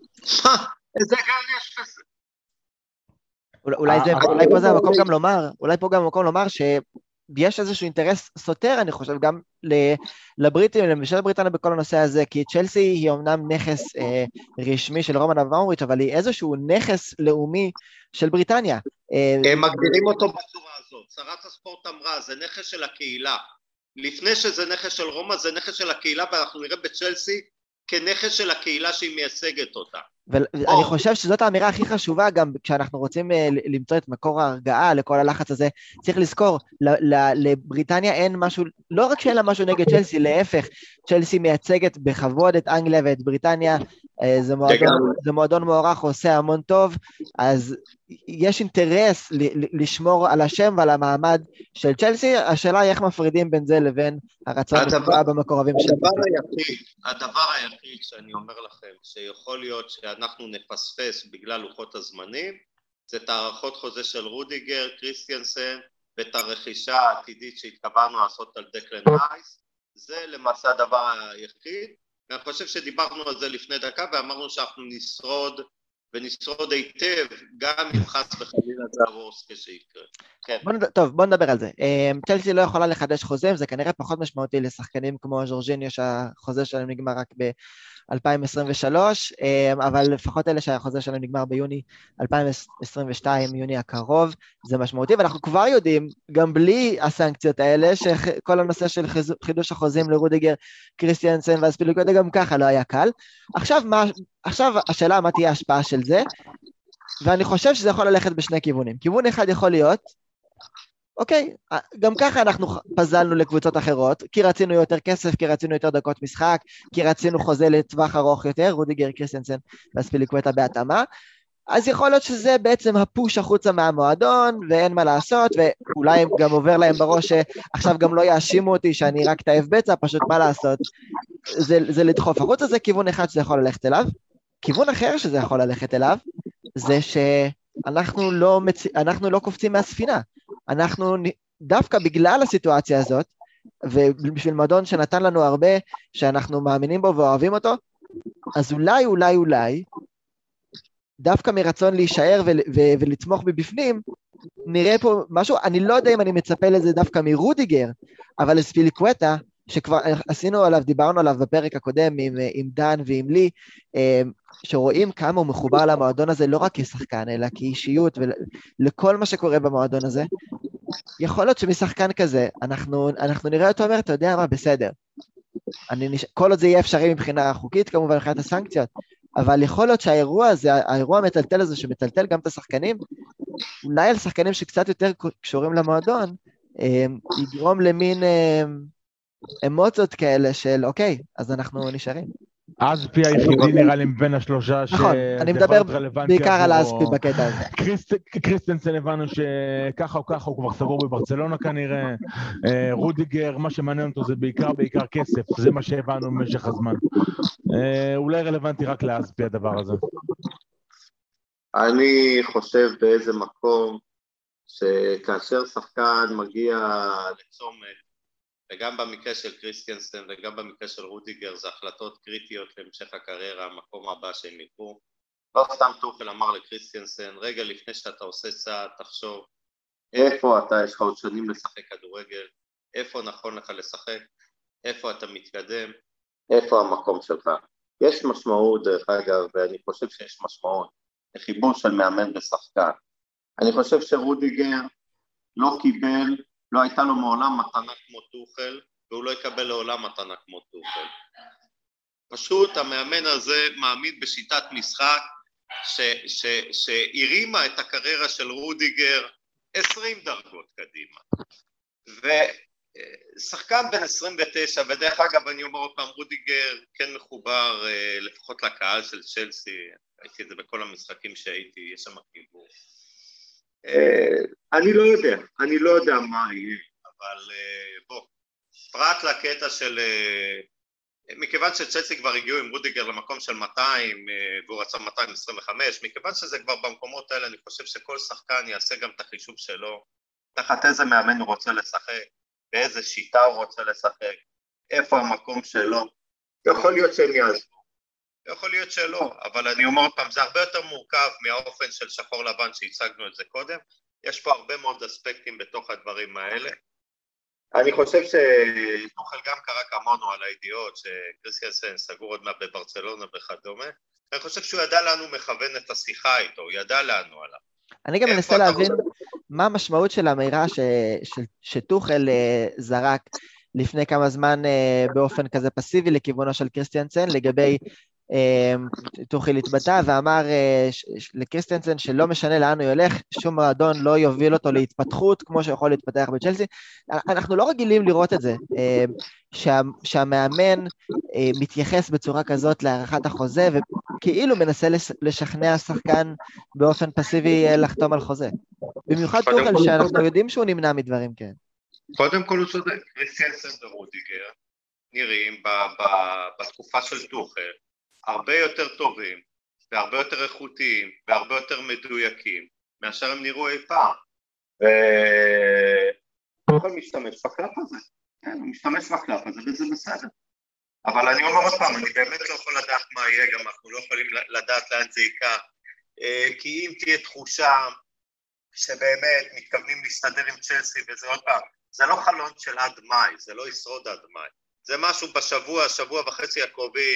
איזה גל יש כזה. אולי פה זה המקום גם לומר, אולי פה גם המקום לומר שיש איזשהו אינטרס סותר, אני חושב, גם לבריטים, לממשלת בריטניה בכל הנושא הזה, כי צ'לסי היא אומנם נכס רשמי של רומן אברמוביץ', אבל היא איזשהו נכס לאומי של בריטניה. הם מגדירים אותו בצורה הזאת, שרת הספורט אמרה, זה נכס של הקהילה. לפני שזה נכס של רומא, זה נכס של הקהילה, ואנחנו נראה בצ'לסי כנכס של הקהילה שהיא מייצגת אותה. ואני חושב שזאת האמירה הכי חשובה, גם כשאנחנו רוצים למצוא את מקור ההרגעה לכל הלחץ הזה, צריך לזכור, לבריטניה אין משהו, לא רק שאין לה משהו נגד צ'לסי, להפך, צ'לסי מייצגת בכבוד את אנגליה ואת בריטניה, זה מועדון, זה מועדון מוערך, עושה המון טוב, אז יש אינטרס לשמור על השם ועל המעמד של צ'לסי, השאלה היא איך מפרידים בין זה לבין הרצון לפגוע במקורבים של צ'לסי. הדבר היחיד שאני אומר לכם, שיכול להיות שאנחנו נפספס בגלל לוחות הזמנים, זה את הערכות חוזה של רודיגר, קריסטיאנסן, ואת הרכישה העתידית שהתכוונו לעשות על דקלן רייס, זה למעשה הדבר היחיד, ואני חושב שדיברנו על זה לפני דקה, ואמרנו שאנחנו נשרוד, ונשרוד היטב, גם אם חס וחלילה זה הוורס כשיקרה. כן. בוא נד... טוב, בוא נדבר על זה. צ'לסי לא יכולה לחדש חוזים, זה כנראה פחות משמעותי לשחקנים כמו ז'ורג'יניו, שהחוזה שלהם נגמר רק אלפיים עשרים ושלוש, אבל לפחות אלה שהחוזה שלהם נגמר ביוני אלפיים עשרים ושתיים, יוני הקרוב, זה משמעותי, ואנחנו כבר יודעים, גם בלי הסנקציות האלה, שכל הנושא של חידוש החוזים לרודיגר, קריסטיאנסן ואספיליקווטה גם ככה לא היה קל. עכשיו, מה, עכשיו השאלה מה תהיה ההשפעה של זה, ואני חושב שזה יכול ללכת בשני כיוונים. כיוון אחד יכול להיות, אוקיי, גם ככה אנחנו פזלנו לקבוצות אחרות, כי רצינו יותר כסף, כי רצינו יותר דקות משחק, כי רצינו חוזה לטווח ארוך יותר, רודיגר, קריסטיאנסן ואספיליקווטה בהתאמה, אז יכול להיות שזה בעצם הפוש החוצה מהמועדון, ואין מה לעשות, ואולי גם עובר להם בראש שעכשיו גם לא יאשימו אותי שאני רק תאב בצע, פשוט מה לעשות, זה, זה לדחוף החוצה, זה כיוון אחד שזה יכול ללכת אליו. כיוון אחר שזה יכול ללכת אליו, זה שאנחנו לא, מצ... אנחנו לא קופצים מהספינה, אנחנו דווקא בגלל הסיטואציה הזאת, ובשביל מועדון שנתן לנו הרבה, שאנחנו מאמינים בו ואוהבים אותו, אז אולי, אולי, אולי, דווקא מרצון להישאר ו- ו- ולתמוך מבפנים, נראה פה משהו, אני לא יודע אם אני מצפה לזה דווקא מרודיגר, אבל אספיליקווטה, שכבר עשינו עליו, דיברנו עליו בפרק הקודם עם, עם דן ועם לי, שרואים כמה הוא מחובר למועדון הזה, לא רק כשחקן, אלא כאישיות, ולכל מה שקורה במועדון הזה, יכול להיות שמשחקן כזה, אנחנו, אנחנו נראה אותו אומר, אתה יודע מה, בסדר, אני נש... כל עוד זה יהיה אפשרי מבחינה חוקית, כמובן מבחינת הסנקציות, אבל יכול להיות שהאירוע הזה, האירוע המטלטל הזה, שמטלטל גם את השחקנים, אולי על שחקנים שקצת יותר קשורים למועדון, יגרום למין אמוציות כאלה של, אוקיי, אז אנחנו נשארים. אספי היחידי נראה לי מבין השלושה ש... נכון, אני מדבר בעיקר על אספי בקטע הזה. קריסטנסן הבנו שככה או ככה הוא כבר סבור בברצלונה כנראה, רודיגר, מה שמעניין אותו זה בעיקר בעיקר כסף, זה מה שהבנו במשך הזמן. אולי רלוונטי רק לאספי הדבר הזה. אני חושב באיזה מקום שכאשר שחקן מגיע לצומת, וגם במקרה של קריסטיאנסן וגם במקרה של רודיגר, זה החלטות קריטיות להמשך הקריירה, המקום הבא שהם ילכו. לא סתם טוחל אמר לקריסטיאנסן, רגע לפני שאתה עושה צעד, תחשוב, איפה אתה, יש לך עוד שנים לשחק כדורגל, איפה נכון לך לשחק, איפה אתה מתקדם, איפה המקום שלך. יש משמעות דרך אגב, ואני חושב שיש משמעות לחיבור של מאמן ושחקן. אני חושב שרודיגר לא קיבל, לא הייתה לו מעולם מתנה כמו טוחל, והוא לא יקבל לעולם מתנה כמו טוחל. פשוט המאמן הזה מעמיד בשיטת משחק, ש- ש- שהרימה את הקריירה של רודיגר עשרים דרגות קדימה. ושחקן בן עשרים ותשע, ודרך אגב אני אומר עוד פעם, רודיגר כן מחובר לפחות לקהל של צ'לסי, הייתי את זה בכל המשחקים שהייתי, יש שם חיבור. אני לא יודע, אני לא יודע מה יהיה, אבל בוא, פרט לקטע של, מכיוון שצ'לסי כבר הגיעו עם רודיגר למקום של מאתיים, והוא רצה מאתיים עשרים וחמש, מכיוון שזה כבר במקומות האלה, אני חושב שכל שחקן יעשה גם את החישוב שלו, תחת איזה מאמן הוא רוצה לשחק, באיזה שיטה הוא רוצה לשחק, איפה המקום שלו, יכול להיות שהם יעזבו. יכול להיות שלא, אבל אני אומר פעם, זה הרבה יותר מורכב מהאופן של שחור לבן שהצגנו את זה קודם, יש פה הרבה מאוד אספקטים בתוך הדברים האלה. אני חושב שטוחל גם קרא כמונו על הידיעות, שקריסטיאנסן סגור עוד מה בברצלונה וכדומה, אני חושב שהוא ידע לנו מכוון את השיחה איתו, הוא ידע לנו עליו. אני גם מנסה להבין מה המשמעות של האמירה שטוחל זרק לפני כמה זמן באופן כזה פסיבי לכיוונו של קריסטיאנסן, לגבי טוחל התבטא ואמר לקריסטיאנסן שלא משנה לאן הוא ילך, שום מועדון לא יוביל אותו להתפתחות כמו שיכול להתפתח בצ'לסי. אנחנו לא רגילים לראות את זה, שהמאמן מתייחס בצורה כזאת להארכת החוזה, וכאילו מנסה לשכנע שחקן באופן פסיבי לחתום על חוזה. במיוחד טוחל שאנחנו יודעים שהוא נמנע מדברים כאלה. קודם כל הוא צודק, קריסטיאנסן ורודיגר נראים בתקופה של טוחל הרבה יותר טובים, והרבה יותר איכותיים, והרבה יותר מדויקים, מאשר הם נראו אי פעם. וטוחל משתמש בקלף הזה, כן, הוא משתמש בקלף הזה, וזה בסדר. אבל אני אומר עוד פעם, אני באמת לא יכול לדעת מה יהיה, גם אנחנו לא יכולים לדעת לאן זה ייקח, כי אם תהיה תחושה שבאמת מתכוונים להסתדר עם צ'לסי, וזה עוד פעם, זה לא חלון של עד מאי, זה לא ישרוד עד מאי, זה משהו בשבוע, שבוע וחצי הקרובים,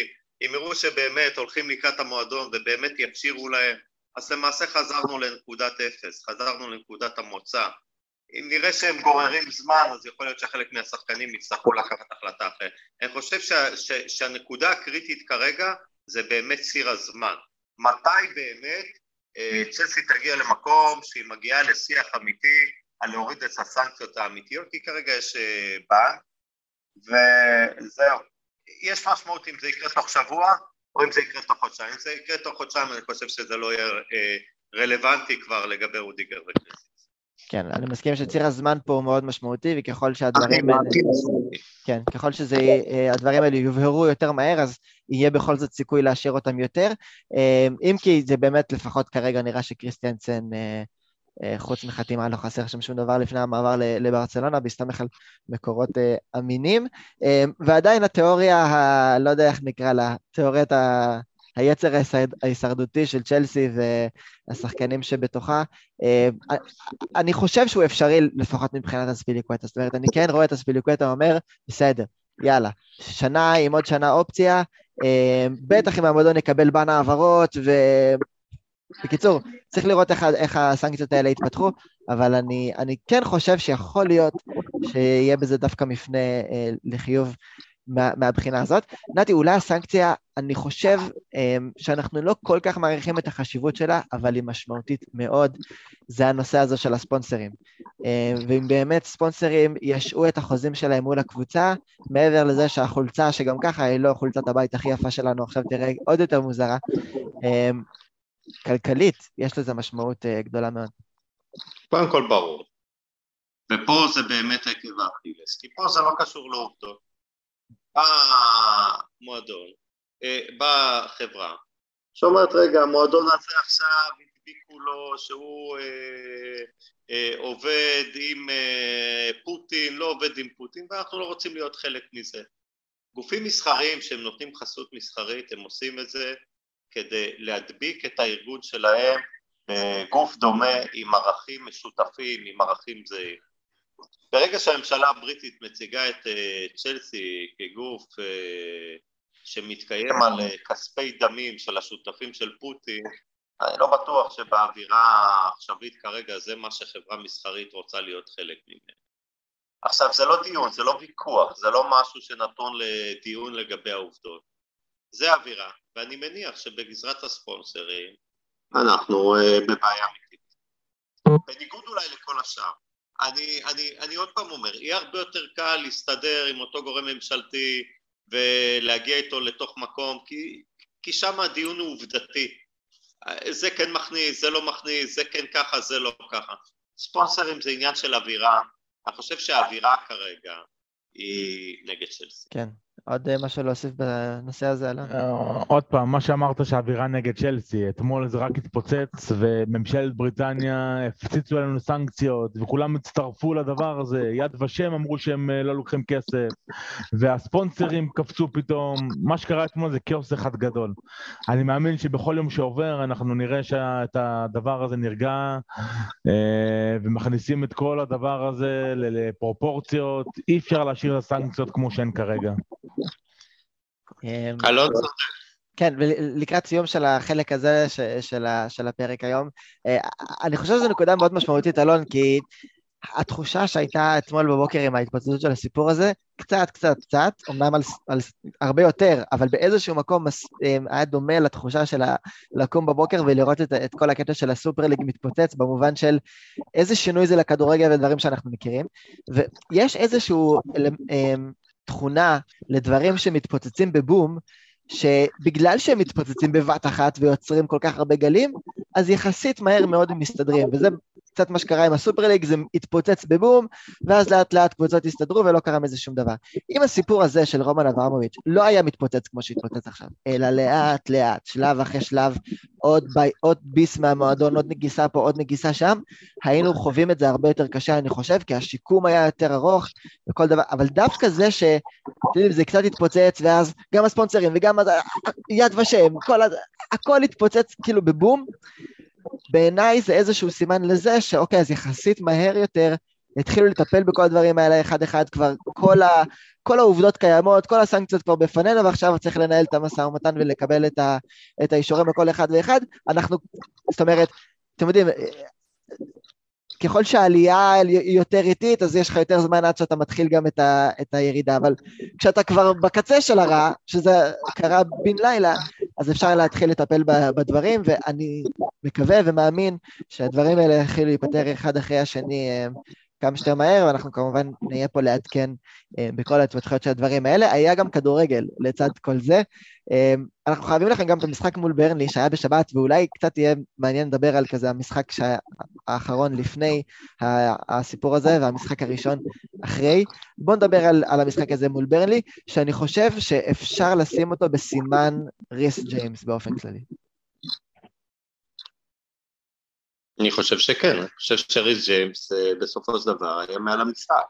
אם יראו שבאמת הולכים לקראת המועדון ובאמת יקשירו להם, אז למעשה חזרנו לנקודת אפס, חזרנו לנקודת המוצא. אם נראה שהם גוררים זמן, אז יכול להיות שחלק מהשחקנים יצטרכו לקחת החלטה אחרת. אני חושב שה, ש, שהנקודה הקריטית כרגע זה באמת ציר הזמן. מתי באמת צ'לסי תגיע למקום שהיא מגיעה לשיח אמיתי על להוריד את הסנקציות האמיתיות, כי כרגע יש בנק, וזהו. יש משמעות אם זה יקרה תוך שבוע, או אם זה יקרה תוך חודשיים. אם זה יקרה תוך חודשיים, אני חושב שזה לא יהיה רלוונטי כבר לגבי רודיגר וקריסטיס. כן, אני מסכים שציר הזמן פה הוא מאוד משמעותי, וככל שהדברים האלה, כן, ככל שהדברים האלה יובהרו יותר מהר, אז יהיה בכל זאת סיכוי להשאיר אותם יותר, אם כי זה באמת לפחות כרגע נראה שקריסטיאנסן, חוץ מחתימה לא חסר שם שום דבר לפני המעבר לברצלונה, בהסתמך על מקורות אמינים, ועדיין התיאוריה, לא יודע איך נקרא לה, תיאוריית ה... היצר ההישרדותי של צ'לסי והשחקנים שבתוכה, אני חושב שהוא אפשרי לפחות מבחינת הספיליקווטה, זאת אומרת, אני כן רואה את הספיליקווטה אומר, בסדר, יאללה, שנה עם עוד שנה אופציה, בטח אם המועדון יקבל בן העברות, ובקיצור, צריך לראות איך, איך הסנקציות האלה יתפתחו, אבל אני, אני כן חושב שיכול להיות שיהיה בזה דווקא מפנה לחיוב, מה, מהבחינה הזאת. נתי, אולי הסנקציה, אני חושב שאנחנו לא כל כך מעריכים את החשיבות שלה, אבל היא משמעותית מאוד, זה הנושא הזה של הספונסרים. ואם באמת ספונסרים ישעו את החוזים שלהם מול הקבוצה, מעבר לזה שהחולצה, שגם ככה היא לא חולצת הבית הכי יפה שלנו, עכשיו תראה עוד יותר מוזרה, כלכלית, יש לזה משמעות גדולה מאוד. קודם כל ברור. ופה זה באמת עקב האכילס, כי פה זה לא קשור לעובדות. במועדון, בחברה, שאומרת רגע, המועדון הזה עכשיו הדביקו לו שהוא אה, אה, עובד עם אה, פוטין, לא עובד עם פוטין, ואנחנו לא רוצים להיות חלק מזה. גופים מסחריים שהם נותנים חסות מסחרית, הם עושים את זה כדי להדביק את הארגון שלהם בגוף דומה עם ערכים משותפים, עם ערכים זהים. ברגע שהממשלה הבריטית מציגה את uh, צ'לסי כגוף uh, שמתקיים על uh, כספי דמים של השותפים של פוטין, אני לא בטוח שבאווירה העכשווית כרגע זה מה שחברה מסחרית רוצה להיות חלק ממנו. עכשיו זה לא דיון, זה לא ויכוח, זה לא משהו שנתון לדיון לגבי העובדות. זה אווירה, ואני מניח שבגזרת הספונסרים אנחנו uh, בבעיה אמיתית. בניגוד אולי לכל השאר. אני, אני, אני עוד פעם אומר, יהיה הרבה יותר קל להסתדר עם אותו גורם ממשלתי ולהגיע איתו לתוך מקום, כי, כי שם הדיון הוא עובדתי. זה כן מכניס, זה לא מכניס, זה כן ככה, זה לא ככה. ספונסרים זה עניין של אווירה, אני חושב שהאווירה כרגע היא נגד צ'לסי. כן. עוד משהו להוסיף בנושא הזה, אלון? עוד פעם, מה שאמרת שהאווירה נגד צ'לסי, אתמול זה רק התפוצץ, וממשלת בריטניה הפציצו לנו סנקציות, וכולם הצטרפו לדבר הזה, יד ושם אמרו שהם לא לוקחים כסף, והספונסרים קפצו פתאום, מה שקרה אתמול זה כאוס אחד גדול. אני מאמין שבכל יום שעובר אנחנו נראה שאת הדבר הזה נרגע, ומכניסים את כל הדבר הזה לפרופורציות, אי אפשר להשאיר את הסנקציות כמו שהן כרגע. כן, ולקראת סיום של החלק הזה של הפרק היום, אני חושב שזו נקודה מאוד משמעותית, אלון, כי התחושה שהייתה אתמול בבוקר עם ההתפוצצות של הסיפור הזה, קצת, קצת, קצת, אומנם על, על הרבה יותר, אבל באיזשהו מקום היה דומה לתחושה של לקום בבוקר ולראות את, את כל הקטע של הסופר ליג מתפוצץ, במובן של איזה שינוי זה לכדורגל ודברים שאנחנו מכירים, ויש איזשהו תכונה לדברים שמתפוצצים בבום, שבגלל שהם מתפוצצים בבת אחת ויוצרים כל כך הרבה גלים, אז יחסית מהר מאוד הם מסתדרים, וזה קצת מה שקרה עם הסופר ליג, זה התפוצץ בבום, ואז לאט לאט קבוצות הסתדרו ולא קרה מזה שום דבר. אם הסיפור הזה של רומן אברמוביץ' לא היה מתפוצץ כמו שהתפוצץ עכשיו, אלא לאט לאט, שלב אחרי שלב, עוד, בי, עוד ביס מהמועדון, עוד נגיסה פה, עוד נגיסה שם, היינו חווים את זה הרבה יותר קשה, אני חושב, כי השיקום היה יותר ארוך וכל דבר, אבל דווקא זה ש... זה קצת התפוצץ, ואז גם הספונסרים וגם יד ושם, כל, הכל התפוצץ כאילו בבום, בעיניי זה איזשהו סימן לזה שאוקיי, אז יחסית מהר יותר התחילו לטפל בכל הדברים האלה אחד אחד, כבר כל, ה, כל העובדות קיימות, כל הסנקציות כבר בפנינו, ועכשיו צריך לנהל את המשא ומתן ולקבל את, ה, את האישורים בכל אחד ואחד. אנחנו, זאת אומרת, אתם יודעים, ככל שהעלייה היא יותר איטית, אז יש לך יותר זמן עד שאתה מתחיל גם את, ה, את הירידה, אבל כשאתה כבר בקצה של הרע, שזה קרה בן לילה, אז אפשר להתחיל לטפל בדברים, ואני מקווה ומאמין שהדברים האלה יתחילו להיפטר אחד אחרי השני כמה שיותר מהר, ואנחנו כמובן נהיה פה לעדכן בכל ההתפתחויות של הדברים האלה. היה גם כדורגל לצד כל זה. אנחנו חייבים לכם גם את המשחק מול ברנלי שהיה בשבת, ואולי קצת יהיה מעניין לדבר על כזה המשחק האחרון לפני הסיפור הזה, והמשחק הראשון אחרי. בואו נדבר על, על המשחק הזה מול ברנלי, שאני חושב שאפשר לשים אותו בסימן ריס ג'יימס באופן כללי. אני חושב שכן, אני חושב שריס ג'יימס בסופו של דבר היה מעל המשחק.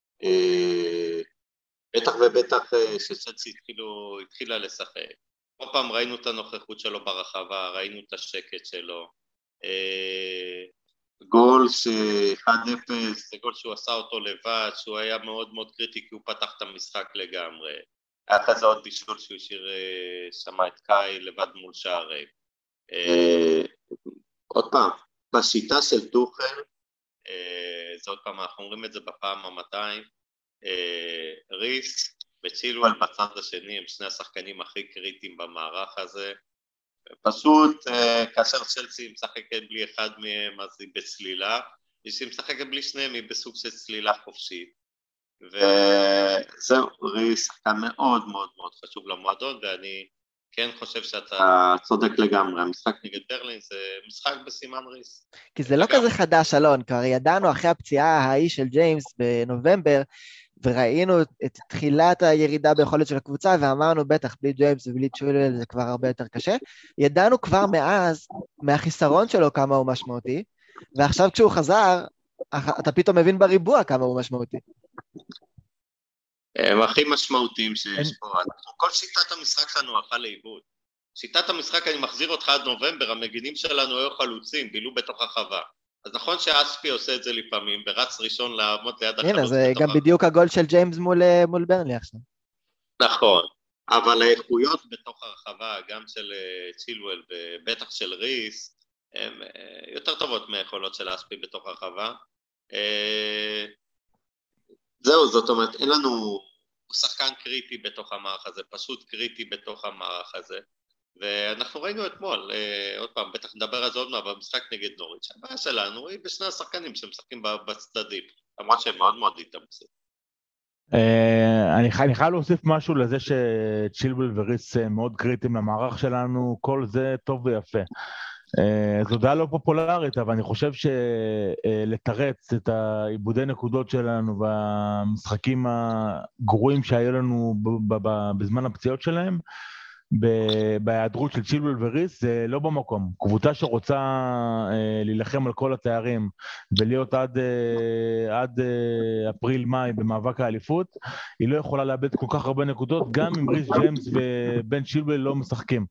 בטח ובטח שצ'לסי התחילו, התחילה לשחק. כל פעם ראינו את הנוכחות שלו ברחבה, ראינו את השקט שלו. גול ש-אחד אפס, זה גול שהוא עשה אותו לבד, שהוא היה מאוד מאוד קריטי, כי הוא פתח את המשחק לגמרי. היה כזה עוד בישול שהוא השאיר שמה את קאי לבד מול שערי. עוד פעם, בשיטה של טוחל, זה עוד פעם, אנחנו אומרים את זה בפעם ה-מאתיים, ריס וצ'ילואל בצד השני הם שני השחקנים הכי קריטיים במערך הזה, פשוט כאשר צ'לסי משחקת בלי אחד מהם אז היא בצלילה, כשהיא משחקת בלי שניהם היא בסוג של צלילה חופשית, וזהו, ריס שחקן מאוד מאוד מאוד חשוב למועדון, ואני כן חושב שאתה צודק לגמרי, המשחק נגד ברלין זה משחק בסימן ריס. כי זה לא כזה חדש, אלון, כבר ידענו אחרי הפציעה ההיא של ג'יימס בנובמבר, וראינו את תחילת הירידה ביכולת של הקבוצה, ואמרנו בטח בלי ג'יימס ובלי צ'ילואל זה כבר הרבה יותר קשה, ידענו כבר מאז, מהחיסרון שלו כמה הוא משמעותי, ועכשיו כשהוא חזר, אתה פתאום מבין בריבוע כמה הוא משמעותי. הם הכי משמעותיים שיש פה, כל שיטת המשחק שלנו הלכה לאיבוד. שיטת המשחק, אני מחזיר אותך עד נובמבר, המגינים שלנו היו חלוצים, בילו בתוך החווה. אז נכון שאספי עושה את זה לפעמים, ברץ ראשון לעמוד ליד החלוץ. הנה, זה גם בדיוק הגול של ג'יימס מול, מול ברנלי עכשיו. נכון, אבל האיכויות בתוך הרחבה, גם של צ'ילואל ובטח של ריס, הן יותר טובות מהיכולות של אספי בתוך הרחבה. זהו, זאת אומרת, אין לנו, הוא שחקן קריטי בתוך המערך הזה, פשוט קריטי בתוך המערך הזה, ואנחנו ראינו אתמול, אה, עוד פעם, בטח נדבר על זה עוד מה, במשחק נגד נוריץ', הבעיה שלנו היא בשני השחקנים שמשחקים בצדדים, למרות שהם מאוד מאוד התאמצו. אני חייב להוסיף משהו לזה שצ'ילואל וריס מאוד קריטיים למערך שלנו, כל זה טוב ויפה. זו דעה לא פופולרית, אבל אני חושב שלתרץ את העיבודי נקודות שלנו והמשחקים הגרועים שהיו לנו בזמן הפציעות שלהם, בהיעדרות של צ'ילואל וריס, זה לא במקום. קבוצה שרוצה להילחם על כל התארים ולהיות עד, עד אפריל-מאי במאבק האליפות, היא לא יכולה לאבד כל כך הרבה נקודות, גם אם ריס ג'יימס ובן צ'ילואל לא משחקים.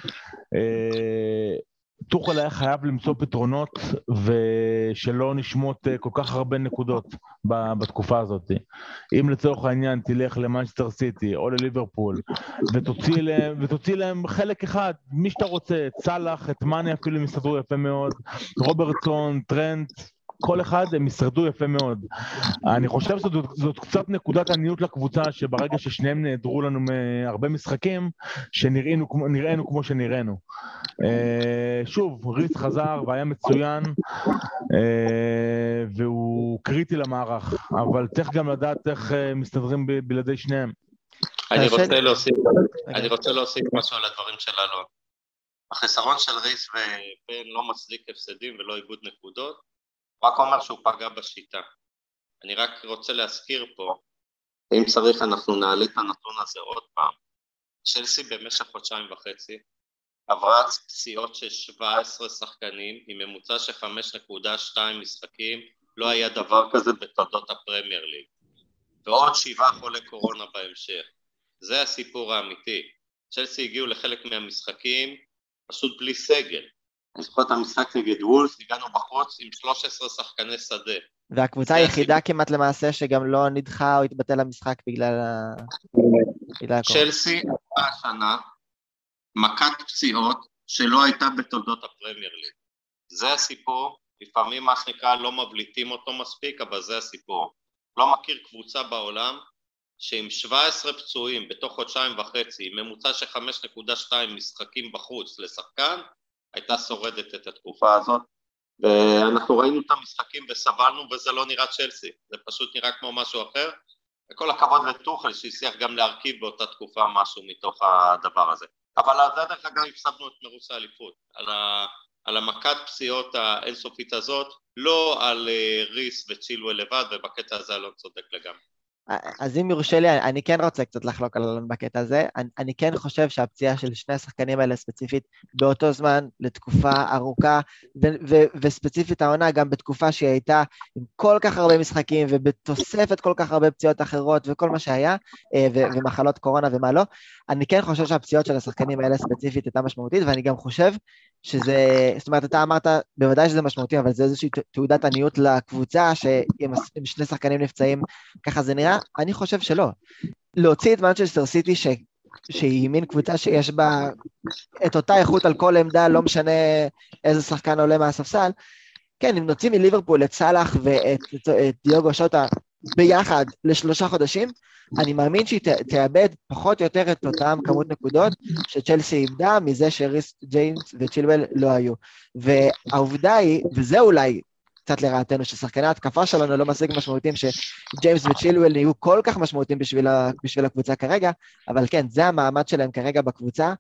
טוחל היה חייב למצוא פתרונות ושלא נשמות כל כך הרבה נקודות בתקופה הזאת. אם לצורך העניין תלך למנצ'סטר סיטי או לליברפול ותוציא להם, ותוציא להם חלק אחד, מי שאתה רוצה, צלח, את מאני אפילו הם יסתדרו יפה מאוד, רוברטסון, טרנט, כל אחד הם ישרדו יפה מאוד. אני חושב שזאת זאת קצת נקודת עניות לקבוצה, שברגע ששניהם נעדרו לנו מהרבה משחקים, שנראינו נראינו כמו שנראינו. שוב, ריס חזר והיה מצוין, והוא קריטי למערך, אבל צריך גם לדעת איך מסתדרים בלעדי שניהם. אני רוצה להוסיף, אני רוצה להוסיף משהו על הדברים שלנו. החיסרון של ריס ובן לא מצדיק הפסדים ולא איבוד נקודות, רק אומר שהוא פגע בשיטה. אני רק רוצה להזכיר פה, אם צריך אנחנו נעלה את הנתון הזה עוד פעם. צ'לסי במשך חודשיים וחצי עברה פציעות של שבעה עשר שחקנים עם ממוצע של חמש נקודה שתיים משחקים, לא היה דבר כזה בתולדות הפרמייר ליג. ועוד שבעה חולי קורונה בהמשך. זה הסיפור האמיתי. צ'לסי הגיעו לחלק מהמשחקים פשוט בלי סגל. אני זוכר את המשחק נגד וולס, הגענו בחוץ עם שלושה עשר שחקני שדה, והקבוצה היחידה כמעט למעשה שגם לא נדחה או התבטל למשחק בגלל הקורונה. צ'לסי השנה מכת פציעות שלא הייתה בתולדות הפרמייר ליג. זה הסיפור, לפעמים מה שנקרא לא מבליטים אותו מספיק, אבל זה הסיפור. לא מכיר קבוצה בעולם שעם שבע עשרה פצועים בתוך חודשיים וחצי, ממוצע של חמש נקודה שתיים משחקים בחוץ לשחקן, הייתה שורדת את התקופה הזאת. ואנחנו ראינו את המשחקים וסבלנו, וזה לא נראה צ'לסי, זה פשוט נראה כמו משהו אחר, וכל הכבוד לטוחל שהצליח גם להרכיב באותה תקופה משהו מתוך הדבר הזה. אבל על זה דרך אגב הפסדנו את מרוץ האליפות, על, ה, על המכת פציעות האינסופית הזאת, לא על ריס וצ'ילואל לבד, ובקטע הזה לא צודק לגמרי. אז אם יורשה לי, אני כן רוצה קצת לחלוק על אלון בקטע הזה, אני, אני כן חושב שהפציעה של שני השחקנים האלה ספציפית באותו זמן, לתקופה ארוכה, ו- ו- וספציפית העונה גם בתקופה שהיא הייתה עם כל כך הרבה משחקים, ובתוספת כל כך הרבה פציעות אחרות, וכל מה שהיה, ו- ומחלות קורונה ומה לא, אני כן חושב שהפציעות של השחקנים האלה ספציפית הייתה משמעותית, ואני גם חושב שזה, זאת אומרת, אתה אמרת, בוודאי שזה משמעותי, אבל זה איזושהי תעודת עניות לקבוצה, שעם שני שחקנים נפצעים, ככה זה נראה, אני חושב שלא. להוציא את מנצ'סטר סיטי, ש... שהיא מין קבוצה שיש בה את אותה איכות על כל עמדה, לא משנה איזה שחקן עולה מהספסל, כן, אם נוציא מליברפול את סלאח ואת את, את דיוגו שוטה ביחד לשלושה חודשים, אני מאמין שהיא ת, תאבד פחות או יותר את אותם כמות נקודות שצ'לסי איבדה מזה שריס ג'יימס וצ'ילואל לא היו. והעובדה היא, וזה אולי קצת לרעתנו, ששחקני ההתקפה שלנו לא מספיק משמעותיים, שג'יימס וצ'ילואל נהיו כל כך משמעותיים בשביל, בשביל הקבוצה כרגע, אבל כן, זה המעמד שלהם כרגע בקבוצה.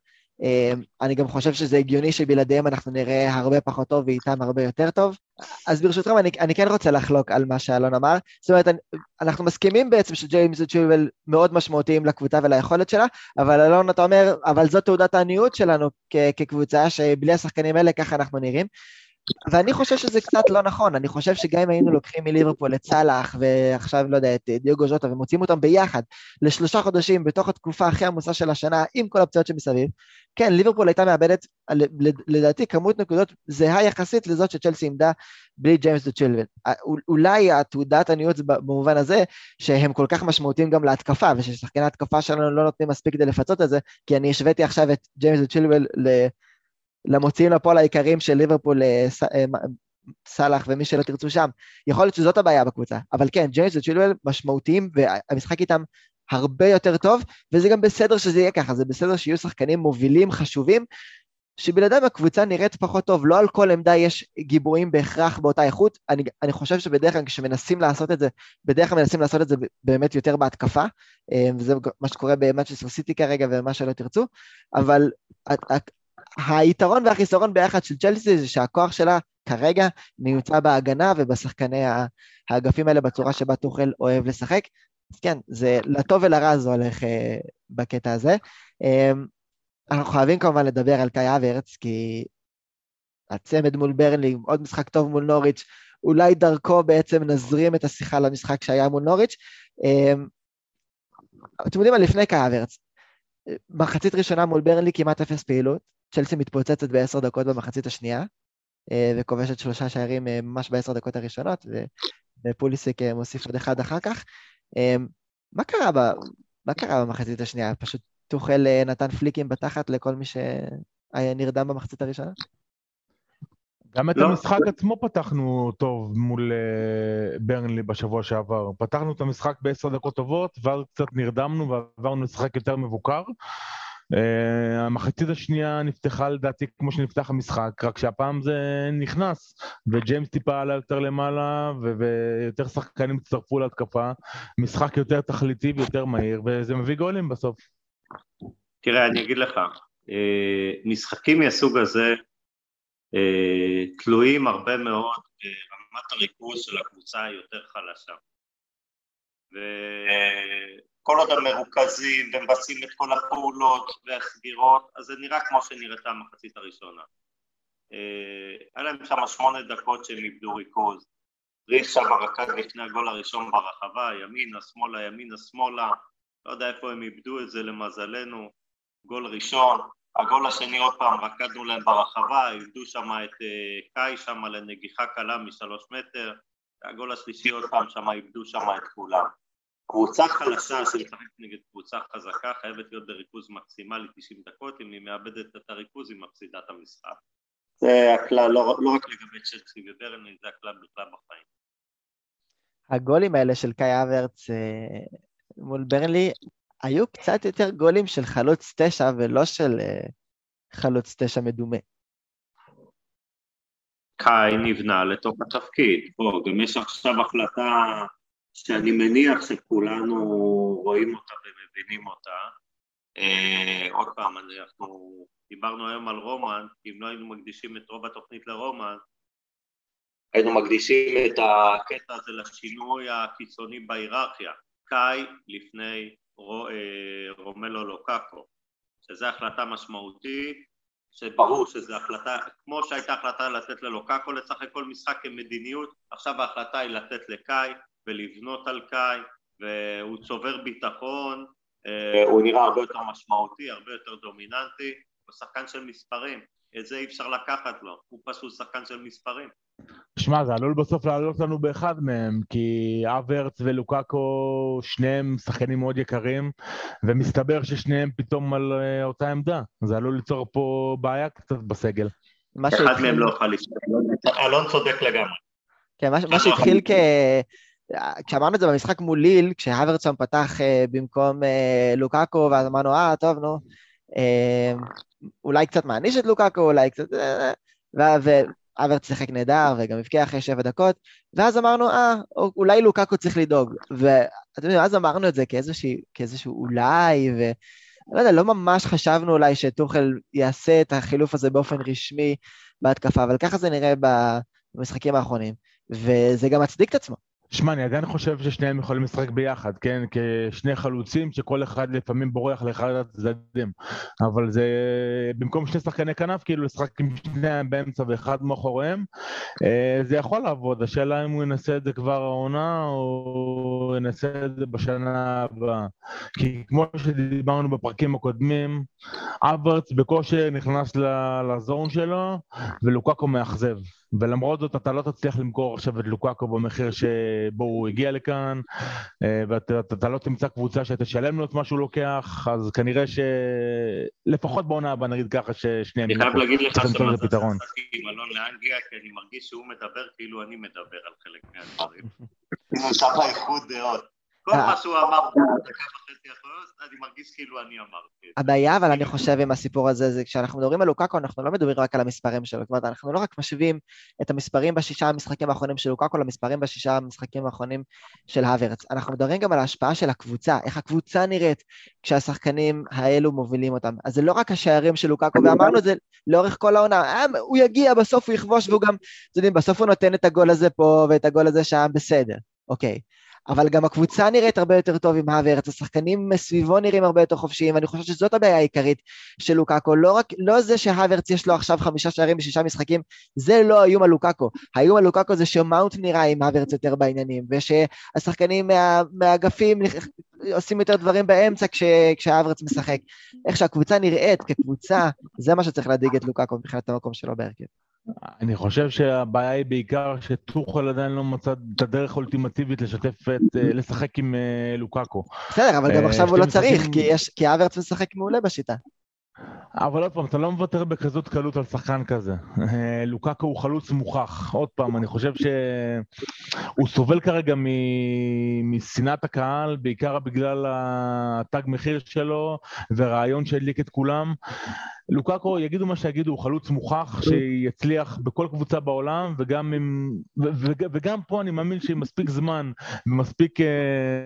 אני גם חושב שזה הגיוני שבלעדיהם אנחנו נראה הרבה פחות טוב ואיתם הרבה יותר טוב. אז ברשותכם אני, אני כן רוצה לחלוק על מה שאלון אמר, זאת אומרת אנחנו מסכימים בעצם שג'יימס וצ'ילואל מאוד משמעותיים לקבוצה וליכולת שלה, אבל אלון אתה אומר, אבל זו תעודת העניות שלנו כ- כקבוצה שבלי השחקנים האלה ככה אנחנו נראים, ואני חושב שזה קצת לא נכון, אני חושב שגם אם היינו לוקחים מליברפול את סלאח ועכשיו לא יודע את דיוגו ז'וטה ומוצאים אותם ביחד לשלושה חודשים בתוך התקופה הכי עמוסה של השנה עם כל הפציעות שמסביב, כן ליברפול הייתה מאבדת לדעתי כמות נקודות זהה יחסית לזאת שצ'לסי עמדה בלי ג'יימס וצ'ילואל. אולי התעודת עניות במובן הזה שהם כל כך משמעותיים גם להתקפה וששחקני ההתקפה שלנו לא נותנים מספיק כדי לפצות את זה, כי אני השוויתי עכשיו את ג'יימס וצ'ילואל ל למוציאים לפועל העיקרים של ליברפול, סלאח ומי שלא תרצו שם, יכול להיות שזאת הבעיה בקבוצה, אבל כן, ג'יימס וצ'ילואל משמעותיים, והמשחק איתם הרבה יותר טוב, וזה גם בסדר שזה יהיה ככה, זה בסדר שיהיו שחקנים מובילים חשובים, שבלעדיהם הקבוצה נראית פחות טוב, לא על כל עמדה יש גיבורים בהכרח באותה איכות, אני, אני חושב שבדרך כלל כשמנסים לעשות את זה, בדרך כלל מנסים לעשות את זה באמת יותר בהתקפה, וזה מה שקורה במנצ'סטר סיטי כרגע ומה שלא תרצו, אבל היתרון והחיסרון ביחד של צ'לסי זה שהכוח שלה כרגע מיוצא בהגנה ובשחקני האגפים האלה בצורה שבה טוחל אוהב לשחק, אז כן, זה לטוב ולרע זה הולך uh, בקטע הזה. Um, אנחנו חייבים כמובן לדבר על קאי אברץ, כי הצמד מול ברנלי, עוד משחק טוב מול נוריץ', אולי דרכו בעצם נזרים את השיחה למשחק שהיה מול נוריץ'. Um, אתם יודעים מה לפני קאי אברץ, מחצית ראשונה מול ברנלי כמעט אפס פעילות, צ'לסי מתפוצצת בעשר דקות במחצית השנייה, וכובשת שלושה שערים ממש בעשר דקות הראשונות, ופוליסיק מוסיף עוד אחד אחר כך. מה קרה, ב... מה קרה במחצית השנייה? פשוט טוחל נתן פליקים בתחת לכל מי שהיה נרדם במחצית הראשונה? גם את לא. המשחק עצמו פתחנו טוב מול uh, ברנלי בשבוע שעבר. פתחנו את המשחק בעשר דקות טובות, ואז קצת נרדמנו ועברנו לשחק יותר מבוקר. Uh, המחצית השנייה נפתחה לדעתי כמו שנפתח המשחק, רק שהפעם זה נכנס, וג'יימס טיפה עלה יותר למעלה, ו- ויותר שחקנים הצטרפו להתקפה, משחק יותר תכליתי ויותר מהיר, וזה מביא גולים בסוף. תראה, אני אגיד לך, משחקים מהסוג הזה, תלויים הרבה מאוד ברמת הריכוז של הקבוצה היותר חלשה. וכל עוד המרוכזים ומבצעים את כל הפעולות והסגירות, אז זה נראה כמו שנראתה המחצית הראשונה. היה להם שם שמונה דקות שהם איבדו ריכוז. ריס שם רקד לפני הגול הראשון ברחבה, ימינה, שמאלה, ימינה, שמאלה. לא יודע איפה הם איבדו את זה למזלנו. גול ראשון. הגול השני עוד פעם רקדנו להם ברחבה, איבדו שם את קאי שם לנגיחה קלה משלוש מטר, הגול השלישי עוד פעם שם, איבדו שם את כולם. קבוצה חלשה שמשחקת נגד קבוצה חזקה חייבת להיות בריכוז מקסימלי תשעים דקות, אם היא מאבדת את הריכוז היא מפסידה את המשחק. זה הכלל, לא, לא רק לגבי צ'לסי וברנלי, זה הכלל בכלל בחיים. הגולים האלה של קאי האוורץ מול ברנלי, היו קצת יותר גולים של חלוץ תשע ולא של חלוץ תשע מדומה. קאי נבנה לתוך התפקיד, בוא, גם יש עכשיו החלטה שאני מניח שכולנו רואים אותה ומבינים אותה. אה, עוד פעם, אנחנו דיברנו היום על רומן, אם לא היינו מקדישים את רוב התוכנית לרומן, היינו מקדישים את הקטע הזה לשינוי הקיצוני בהיררכיה. קאי לפני רו, אה, רומלו לוקאקו, שזו החלטה משמעותית, שברור שזו החלטה, כמו שהייתה החלטה לתת ללוקאקו לשחק כל משחק כמדיניות, עכשיו ההחלטה היא לתת לקאי ולבנות על קאי, והוא צובר ביטחון, הוא נראה הרבה יותר משמעותי, הרבה יותר דומיננטי, הוא שחקן של מספרים, את זה אי אפשר לקחת לו, הוא פשוט שחקן של מספרים. שמע, זה עלול בסוף לעלות לנו באחד מהם, כי אברץ ולוקאקו שניהם שחקנים מאוד יקרים, ומסתבר ששניהם פתאום על אותה עמדה, זה עלול ליצור פה בעיה קצת בסגל. אחד מהם לא יכול לשחק, אלון צודק לגמרי. כן, מה שהתחיל כ... כשאמרנו את זה במשחק מול ליל, כשהאוורץ שם פתח במקום לוקאקו, ואז אמרנו, אה, טוב, נו, אולי קצת מעניש את לוקאקו, אולי קצת... והאוורץ שיחק נהדר, וגם הבקיע אחרי שבע דקות, ואז אמרנו, אה, אולי לוקאקו צריך לדאוג, ואתם יודעים, אז אמרנו את זה כאיזשהו אולי, ולא יודע, לא ממש חשבנו אולי שטוחל יעשה את החילוף הזה באופן רשמי בהתקפה, אבל ככה זה נראה במשחקים האחרונים, וזה גם מצדיק את עצמו. שמע, אני עדיין חושב ששניהם יכולים לשחק ביחד, כן? כשני חלוצים שכל אחד לפעמים בורח לאחד הצדדים. אבל זה, במקום שני שחקני כנף, כאילו לשחק עם שניהם באמצע ואחד מאחוריהם, זה יכול לעבוד. השאלה אם הוא ינסה את זה כבר העונה, או ינסה את זה בשנה הבאה. כי כמו שדיברנו בפרקים הקודמים, אברץ בקושי נכנס לזון שלו, ולוקאקו מאכזב. ולמרות זאת אתה לא תצליח למכור עכשיו את לוקאקו במחיר שבו הוא הגיע לכאן, ואתה אתה לא תמצא קבוצה שתשלם לו את מה שהוא לוקח, אז כנראה שלפחות בעונה הבאה נגיד ככה ששניהם אני חייב להגיד לך שמצא פתרון עם אלון לאנגליה, כי אני מרגיש שהוא מדבר כאילו אני מדבר על חלק מהדברים. כאילו שם איחוד דעות. כל מה שהוא אמר בדקה וחצי אחרות, אני מרגיש כאילו אני אמרתי. הבעיה, אבל אני חושב עם הסיפור הזה, זה כשאנחנו מדברים על לוקאקו, אנחנו לא מדברים רק על המספרים שלו, כלומר, אנחנו לא רק משווים את המספרים בשישה המשחקים האחרונים של לוקאקו, למספרים בשישה המשחקים האחרונים של האוורץ. אנחנו מדברים גם על ההשפעה של הקבוצה, איך הקבוצה נראית כשהשחקנים האלו מובילים אותם. אז זה לא רק השערים של לוקאקו, ואמרנו את זה לאורך כל העונה, הוא יגיע, בסוף הוא יכבוש, והוא גם, אתם יודעים, בסוף הוא נותן את הגול הזה פה, ואת הגול הזה שם, בסדר, אוקיי. אבל גם הקבוצה נראית הרבה יותר טוב עם האוורץ, השחקנים מסביבו נראים הרבה יותר חופשיים, ואני חושב שזאת הבעיה העיקרית של לוקאקו, לא, רק, לא זה שהאוורץ יש לו עכשיו חמישה שערים בשישה משחקים, זה לא האיום על לוקאקו, האיום על לוקאקו זה שמאונט נראה עם האוורץ יותר בעניינים, ושהשחקנים מה, מהאגפים עושים יותר דברים באמצע כש, כשהאוורץ משחק, איך שהקבוצה נראית כקבוצה, זה מה שצריך להדיג את לוקאקו מבחינת המקום שלו בהרכב. אני חושב שהבעיה היא בעיקר שטוחל עדיין לא מצא את הדרך האולטימטיבית לשתף את, לשחק עם לוקאקו. בסדר, אבל גם עכשיו הוא לא צריך, כי האוורץ משחק מעולה בשיטה. אבל עוד פעם, אתה לא מוותר בכזאת קלות על שחקן כזה. לוקאקו הוא חלוץ מוכח. עוד פעם, אני חושב שהוא סובל כרגע משנאת הקהל, בעיקר בגלל התג מחיר שלו, והרעיון שהדליק את כולם. לוקאקו, יגידו מה שיגידו, הוא חלוץ מוכח, שיצליח בכל קבוצה בעולם, וגם, עם, ו, ו, וגם פה אני מאמין שעם מספיק זמן, ומספיק אה,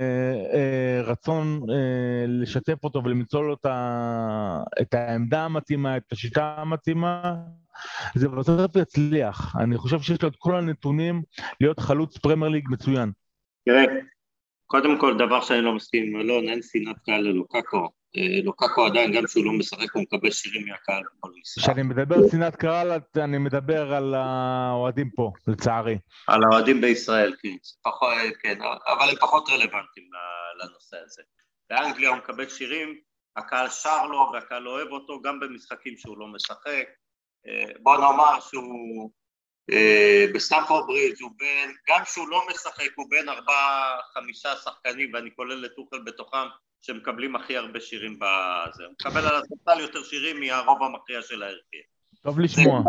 אה, רצון אה, לשתף אותו, ולמצוא לו את, ה, את העמדה המתאימה, את השיטה המתאימה, זה בסוף יצליח. אני חושב שיש לו את כל הנתונים להיות חלוץ פרמייר ליג מצוין. תראה, קודם כל דבר שאני לא מסכים, לא, אין שנאת קהל ללוקאקו. לוקאקו עדיין, גם שהוא לא משחק, הוא מקבל שירים מהקהל בכל משחק. כשאני מדבר על שנאת קהל, אני מדבר על האוהדים פה, לצערי. על האוהדים בישראל, כן. פחות, כן, אבל הם פחות רלוונטיים לנושא הזה. באנגליה הוא מקבל שירים, הקהל שר לו, והקהל אוהב אותו, גם במשחקים שהוא לא משחק. בוא נאמר שהוא בסטמפורד ברידג' הוא בין, גם שהוא לא משחק, הוא בין ארבעה, חמישה שחקנים, ואני כולל לטוחל בתוכם, שמקבלים הכי הרבה שירים בזה. הוא מקבל על הספסל יותר שירים מהרוב המכריע של ההרכב. טוב לשמוע.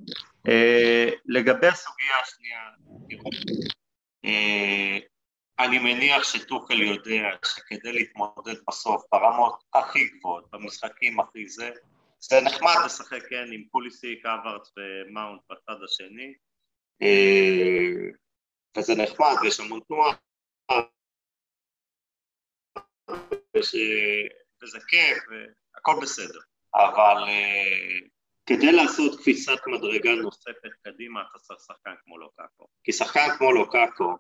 לגבי הסוגיה השנייה, אני מניח שטוחל יודע שכדי להתמודד בסוף ברמות הכי גבוהות, במשחקים הכי זה, זה נחמד לשחק, כן, עם פוליסיק, אברץ ומאונט בצד השני, וזה נחמד, יש המון תנועה, וזה כיף, הכל בסדר, אבל כדי לעשות קפיצת מדרגה נוספת קדימה, אתה צריך שחקן כמו לוקאקו, כי שחקן כמו לוקאקו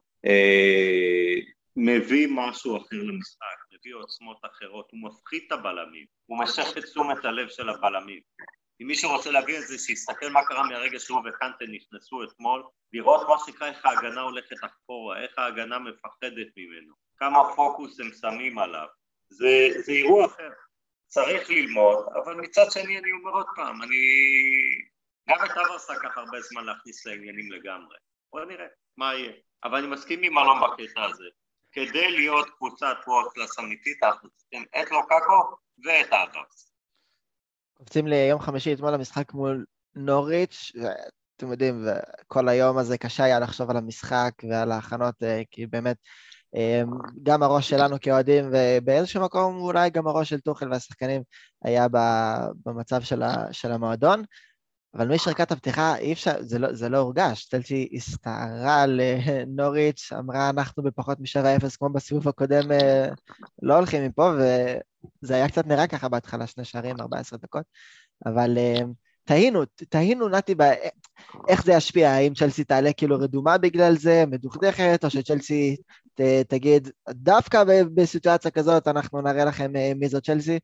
מביא משהו אחר למשחק, מביא עוצמות אחרות, הוא מפחית את הבלמים, הוא משך את תשומת הלב של הבלמים. אם מישהו רוצה להבין את זה, שיסתכל מה קרה מהרגע שהוא וקנטה נכנסו אתמול, לראות מה שקרה, איך ההגנה הולכת אחורה, איך ההגנה מפחדת ממנו, כמה פוקוס הם שמים עליו, זה, זה אירוע אחר, צריך ללמוד, אבל מצד שני אני אומר עוד פעם, אני גם את אברס לקח הרבה זמן להכניס לעניינים לגמרי, בואו נראה מה יהיה, אבל אני מסכים עם אלון בקטע הזה, כדי להיות קבוצת וורד קלאס אמיתית, אנחנו צריכים את לוקאקו ואת אברס. קופצים ליום חמישי אתמול המשחק מול נוריץ', אתם יודעים, כל היום הזה קשה היה לחשוב על המשחק ועל ההכנות, כי באמת גם הראש שלנו כאוהדים, ובאיזשהו מקום אולי גם הראש של טוחל והשחקנים היה במצב של המועדון, אבל מי שרקת הפתיחה, אי אפשר, זה לא, זה לא הורגש, צ'לסי הסתערה לנוריץ', אמרה אנחנו בפחות מ-שבע אפס, כמו בסיבוב הקודם, לא הולכים מפה, וזה היה קצת נראה ככה בהתחלה, שני שערים, ארבע עשרה דקות, אבל תהינו, תהינו נתי, איך זה ישפיע, האם צ'לסי תעלה כאילו רדומה בגלל זה, מדוכדכת, או שצ'לסי ת, תגיד, דווקא בסיטואציה כזאת, אנחנו נראה לכם מי זו צ'לסי,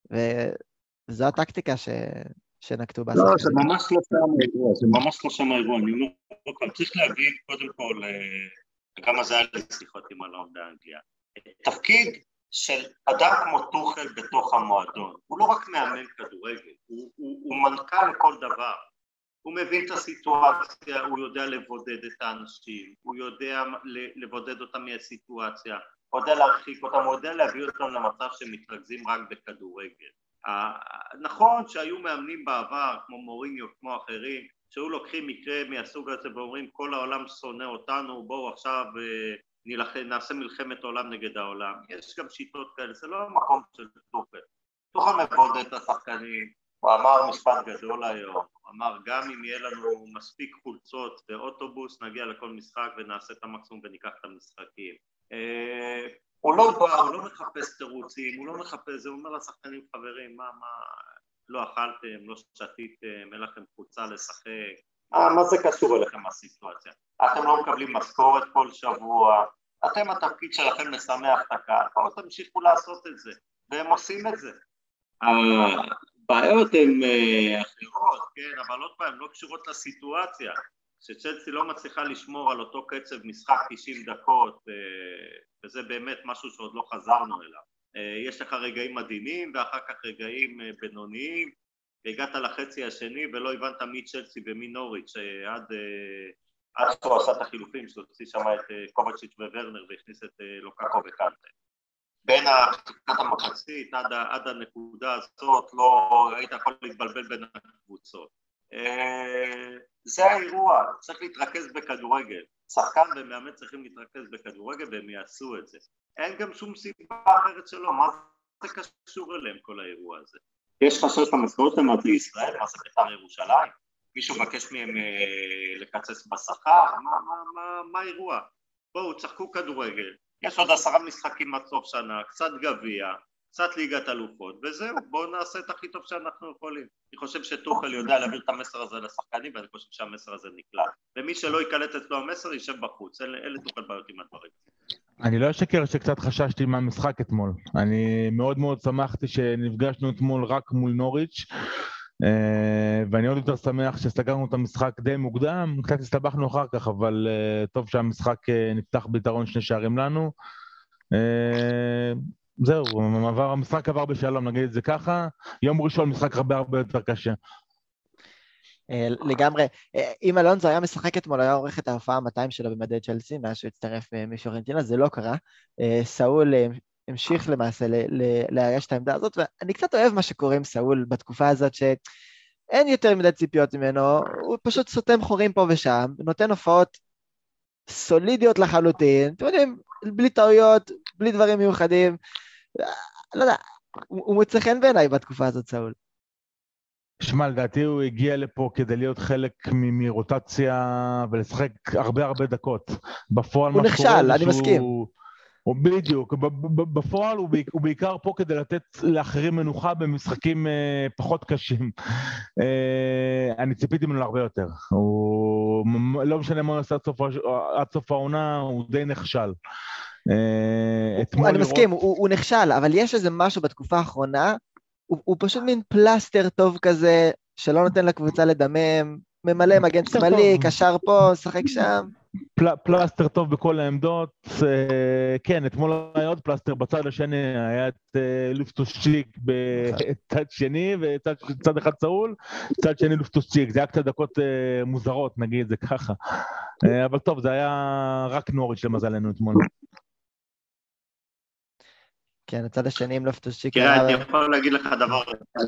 וזו הטקטיקה ש... שנקטו בעסק. לא, זה ממש לא שם האירוע, זה ממש לא שם האירוע, אני אומר, צריך להבין קודם כל, כמה זה היה לשיחות עם אלון באנגליה, תפקיד של אדם כמו טוחל בתוך המועדון, הוא לא רק מאמן כדורגל, הוא, הוא, הוא מנכ"ל לכל דבר, הוא מבין את הסיטואציה, הוא יודע לבודד את האנשים, הוא יודע לבודד אותם מהסיטואציה, הוא יודע להרחיק אותם, הוא יודע להביא אותם למצב שמתרכזים רק בכדורגל. נכון שהיו מאמנים בעבר, כמו מוריניו, כמו אחרים, שהיו לוקחים מקרה מהסוג הזה ואומרים כל העולם שונא אותנו, בואו עכשיו נלחם, נעשה מלחמת עולם נגד העולם. יש גם שיטות כאלה, זה לא המקום של טוחל. טוחל מבודד את השחקנים, הוא אמר משפט גדול היום, הוא אמר גם אם יהיה לנו מספיק חולצות ואוטובוס, נגיע לכל משחק ונעשה את המקסימום וניקח את המשחקים. הוא לא בא, הוא לא מחפש תירוצים, הוא לא מחפש, זה אומר לשחקנים חברים, מה, מה, לא אכלתם, לא שתיתם, אין לכם חוצה לשחק, מה, מה זה קשור אליכם הסיטואציה? אתם לא מקבלים משכורת כל שבוע, אתם התפקיד שלכם משמח את הקהל, אבל תמשיכו לעשות את זה, והם עושים את זה. הבעיות הן אחרות, כן, אבל עוד פעם, לא קשורות לסיטואציה, שצ'לסי לא מצליחה לשמור על אותו קצב משחק תשעים דקות, וזה באמת משהו שעוד לא חזרנו אליו. יש לך רגעים מדהימים ואחר כך רגעים בינוניים, והגעת לחצי השני ולא הבנת מי צ'לסי ומי נוריץ' עד, עד שהוא עשה את החילופים, שהוציא שם את קובצ'יץ' וורנר והכניס את לוקאקו וקנטה. בין הפתיחת המחצית עד, עד הנקודה הזאת לא היית יכול להתבלבל בין הקבוצות. זה האירוע, צריך להתרכז בכדורגל, שחקן ומאמן צריכים להתרכז בכדורגל והם יעשו את זה, אין גם שום סיבה אחרת שלא, מה זה קשור אליהם כל האירוע הזה? יש חשש למשכורת שלהם עד לישראל, מה זה בית"ר ירושלים? מישהו מבקש מהם לקצץ בשכר? מה, מה, מה, מה האירוע? בואו, צחקו כדורגל, יש עוד עשרה משחקים עד סוף שנה, קצת גביע, קצת ליגת אלופות, וזהו, בואו נעשה את הכי טוב שאנחנו יכולים. אני חושב שטוחל יודע להעביר את המסר הזה לשחקנים, ואני חושב שהמסר הזה נקלט. ומי שלא יקלט אצלו המסר, יישב בחוץ. אלה טוחל בעיות עם הדברים. אני לא אשקר שקצת חששתי מהמשחק אתמול. אני מאוד מאוד שמחתי שנפגשנו אתמול רק מול נוריץ', ואני עוד יותר שמח שסגרנו את המשחק די מוקדם, קצת הסתבכנו אחר כך, אבל טוב שהמשחק נפתח ביתרון שני שערים לנו. זהו, המשחק עבר בשלום, נגיד את זה ככה, יום ראשון משחק הרבה הרבה יותר קשה. לגמרי, אם אלונזו היה משחק אתמול, היה עורך את ההופעה מאתיים שלו במדי צ'לסי, מאז שהוא הצטרף מפיורנטינה, זה לא קרה. סאול המשיך למעשה לאייש את העמדה הזאת, ואני קצת אוהב מה שקורה עם סאול בתקופה הזאת, שאין יותר מדי ציפיות ממנו, הוא פשוט סותם חורים פה ושם, נותן הופעות סולידיות לחלוטין, אתם יודעים, בלי טעויות, בלי דברים מיוחדים, לא יודע, הוא מוצא חן בעיניי בתקופה הזאת, סאול. שמע, לדעתי הוא הגיע לפה כדי להיות חלק מרוטציה ולשחק הרבה הרבה דקות. בפועל הוא נכשל, אני מסכים. הוא בדיוק, בפועל הוא בעיקר פה כדי לתת לאחרים מנוחה במשחקים פחות קשים. אני ציפיתי ממנו הרבה יותר. הוא לא משנה מה הוא עושה עד סוף העונה, הוא די נכשל. אני מסכים, הוא נכשל, אבל יש איזה משהו בתקופה האחרונה, הוא פשוט מין פלסטר טוב כזה, שלא נותן לקבוצה לדמם, ממלא מגן שמאלי, קשר פה, שחק שם. פלסטר טוב בכל העמדות, כן, אתמול היה עוד פלסטר, בצד השני היה את לופטוס-צ'יק בצד שני, וצד אחד סאול, צד שני לופטוס-צ'יק, זה היה קצת דקות מוזרות, נגיד, זה ככה. אבל טוב, זה היה רק נוריץ' למזלנו אתמול. כן, הצד השני עם לופטוס-צ'יק. תראה, אני יכול להגיד לך דבר,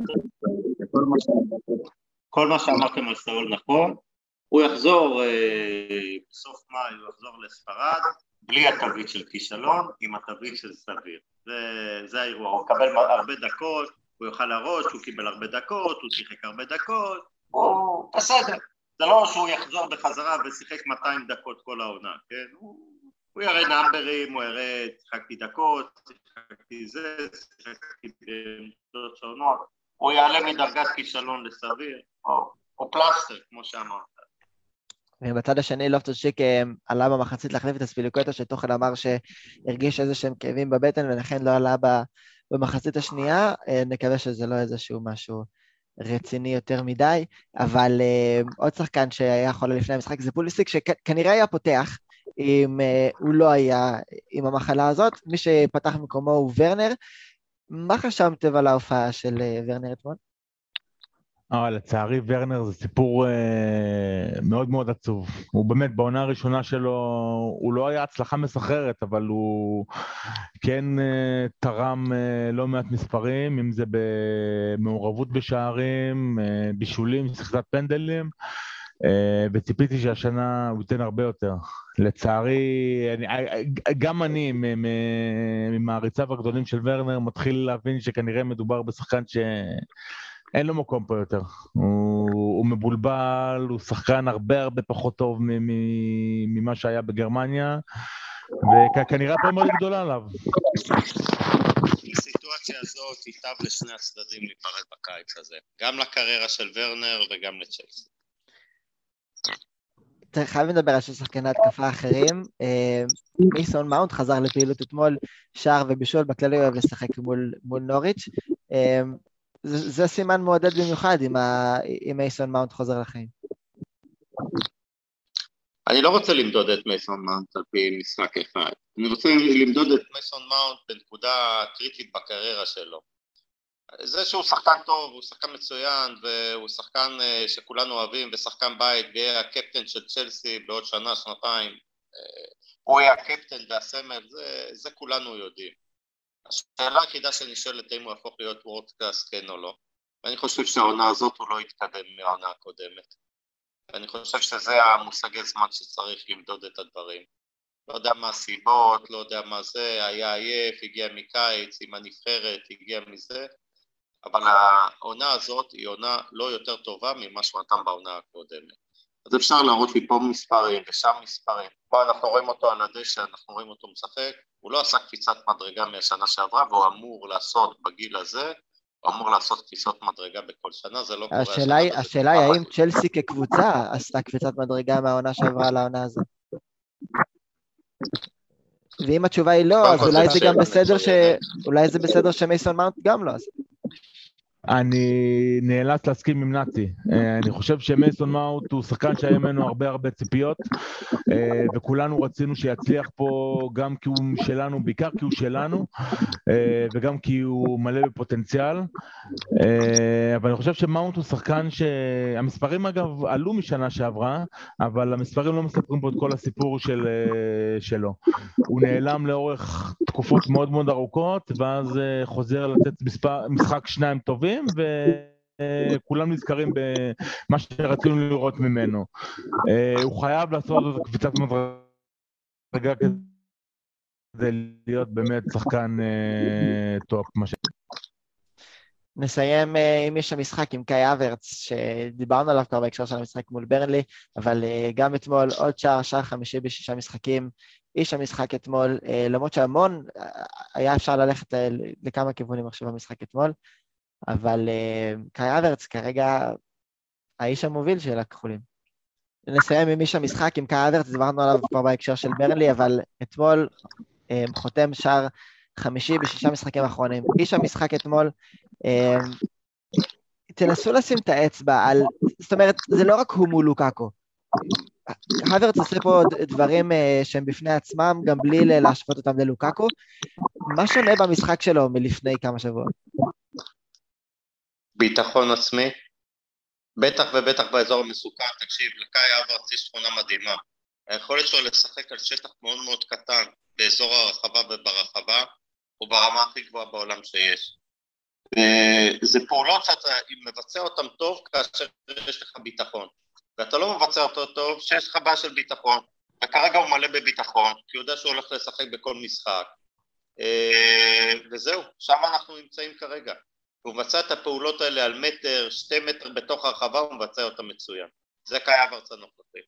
כל מה שאמרתם על סאול נכון, הוא יחזור בסוף מאי, הוא יחזור לספרד, בלי התווית של כישלון, עם התווית של סביר. זה האירוע, הוא יקבל הרבה דקות, הוא יוכל להראות שהוא קיבל הרבה דקות, הוא שיחק הרבה דקות, הוא בסדר. זה לא שהוא יחזור בחזרה ושיחק מאתיים דקות כל העונה, כן? הוא יראה נאמברים, הוא יראה, שיחקתי דקות, שיחקתי זה, שיחקתי בעמדות שונות, הוא יעלה מדרגת כישלון לסביר, או, או פלסטר, כמו שאמרת. ובצד השני, לופטוס-צ'יק עלה במחצית להחליף את הספיליקוטה, שתוכן אמר שהרגיש איזה שהם כאבים בבטן, ולכן לא עלה במחצית השנייה, נקווה שזה לא איזשהו משהו רציני יותר מדי, אבל עוד שחקן שהיה יכול לפני המשחק, זה פוליסיק, שכנראה היה פותח, אם הוא לא היה עם המחלה הזאת, מי שפתח מקומו הוא ורנר. מה חשבתם על ההופעה של ורנר אתמול? אבל לצערי ורנר זה סיפור מאוד מאוד עצוב. הוא באמת בעונה הראשונה שלו, הוא לא היה הצלחה מסחררת, אבל הוא כן תרם לא מעט מספרים, אם זה במעורבות בשערים, בישולים, שחקת פנדלים, וציפיתי שהשנה הוא ייתן הרבה יותר. לצערי, אני, גם אני, ממעריציו הגדולים של ורנר, מתחיל להבין שכנראה מדובר בשחקן שאין לו מקום פה יותר. הוא, הוא מבולבל, הוא שחקן הרבה הרבה פחות טוב ממה שהיה בגרמניה, וכנראה פה מאוד גדולה עליו. הסיטואציה הזאת ייטב לשני הצדדים להיפרד בקיץ הזה, גם לקריירה של ורנר וגם לצ'לסי. חייבים לדבר על שחקני התקפה אחרים. מייסון מאונט חזר לפעילות אתמול, שער ובישול, בכללי אוהב לשחק מול, מול נוריץ'. זה, זה סימן מעודד במיוחד אם, ה, אם מייסון מאונט חוזר לחיים. אני לא רוצה למדוד את מייסון מאונט על פי משחק אחד. אני רוצה למדוד את מייסון מאונט בנקודה קריטית בקריירה שלו. זה שהוא שחקן טוב, הוא שחקן מצוין, והוא שחקן שכולנו אוהבים, ושחקן בית, ויהיה הקפטן של צ'לסי בעוד שנה, שנתיים, הוא יהיה הקפטן והסמל, זה, זה כולנו יודעים. השאלה היחידה שנשאלת האם הוא יהפוך להיות וורדקאסט, כן או לא, ואני חושב שהעונה הזאת הוא לא יתקדם מהעונה הקודמת. ואני חושב שזה המושגי זמן שצריך למדוד את הדברים. לא יודע מה הסיבות, לא יודע מה זה, היה עייף, הגיע מקיץ, עם הנבחרת, הגיע מזה, אבל העונה הזאת היא עונה לא יותר טובה ממה שהוא נתן בעונה הקודמת. אז אפשר להראות לי פה מספרים ושם מספרים. פה אנחנו רואים אותו על הדשא, אנחנו רואים אותו משחק, הוא לא עשה קפיצת מדרגה מהשנה שעברה, והוא אמור לעשות בגיל הזה, הוא אמור לעשות קפיצות מדרגה בכל שנה, זה לא קורה. השאלה היא, השאלה היא האם צ'לסי כקבוצה עשתה קפיצת מדרגה מהעונה שעברה לעונה הזאת. ואם התשובה היא לא, אז אולי זה גם בסדר ש... אולי זה בסדר שמייסון מאונט גם לא עשה. אני נאלץ להסכים עם נתי. אני חושב שמייסון מאוט הוא שחקן שהיה ממנו הרבה הרבה ציפיות, וכולנו רצינו שיצליח פה גם כי הוא שלנו, בעיקר כי הוא שלנו, וגם כי הוא מלא בפוטנציאל. אבל אני חושב שמאוט הוא שחקן שהמספרים אגב עלו משנה שעברה, אבל המספרים לא מספרים פה את כל הסיפור של, שלו. הוא נעלם לאורך תקופות מאוד מאוד ארוכות, ואז חוזר לתת מספר, משחק שניים טובים, וכולם נזכרים במה שרצינו לראות ממנו. הוא חייב לעשות את קפיצת מדרגה כדי להיות באמת שחקן טופ. נסיים עם איש המשחק, עם קאי אברץ, שדיברנו עליו כבר בהקשר של המשחק מול ברנלי, אבל גם אתמול עוד שער, שער חמישי בשישה משחקים, איש המשחק אתמול, למרות שהמון היה אפשר ללכת לכמה כיוונים עכשיו במשחק אתמול, אבל קאי אברץ כרגע האיש המוביל של הכחולים. נסיים עם איש המשחק, עם קאי אברץ, דיברנו עליו כבר בהקשר של ברנלי, אבל אתמול חותם שער חמישי בשישה משחקים האחרונים. איש המשחק אתמול, תנסו לשים את האצבע על, זאת אומרת, זה לא רק הוא מול לוקאקו. אברץ עושה פה דברים שהם בפני עצמם, גם בלי להשוות אותם ללוקאקו. מה שונה במשחק שלו מלפני כמה שבועות? ביטחון עצמי, בטח ובטח באזור המסוכן. תקשיב, לקאי אברץ יש תכונה מדהימה. היכולת שלו לשחק על שטח מאוד מאוד קטן, באזור הרחבה וברחבה, הוא ברמה הכי גבוהה בעולם שיש. זה פעולות שאתה מבצע אותם טוב כאשר יש לך ביטחון. ואתה לא מבצע אותו טוב שיש לך בעיה של ביטחון. וכרגע הוא מלא בביטחון, כי הוא יודע שהוא הולך לשחק בכל משחק. וזהו, שם אנחנו נמצאים כרגע. הוא מבצע את הפעולות האלה על מטר, שתי מטר בתוך הרחבה, הוא מבצע אותם מצוין. זה קאי אברץ הנוכחי.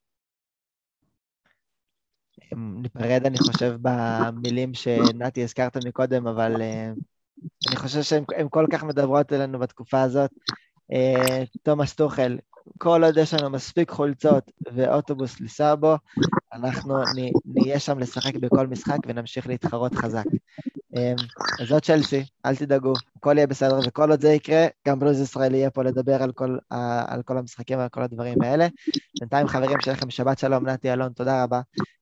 ניפרד, אני חושב, במילים שנתי הזכרת מקודם, אבל אני חושב שהן כל כך מדברות אלינו בתקופה הזאת. תומאס טוחל, כל עוד יש לנו מספיק חולצות ואוטובוס לנסוע בו, אנחנו נהיה שם לשחק בכל משחק ונמשיך להתחרות חזק. אז זאת צ'לסי, אל תדאגו, הכל יהיה בסדר, וכל עוד זה יקרה, גם בלוז ישראלי יהיה פה לדבר על כל, על כל המשחקים ועל כל הדברים האלה. בינתיים חברים שלכם, שבת שלום, נתי אלון, תודה רבה.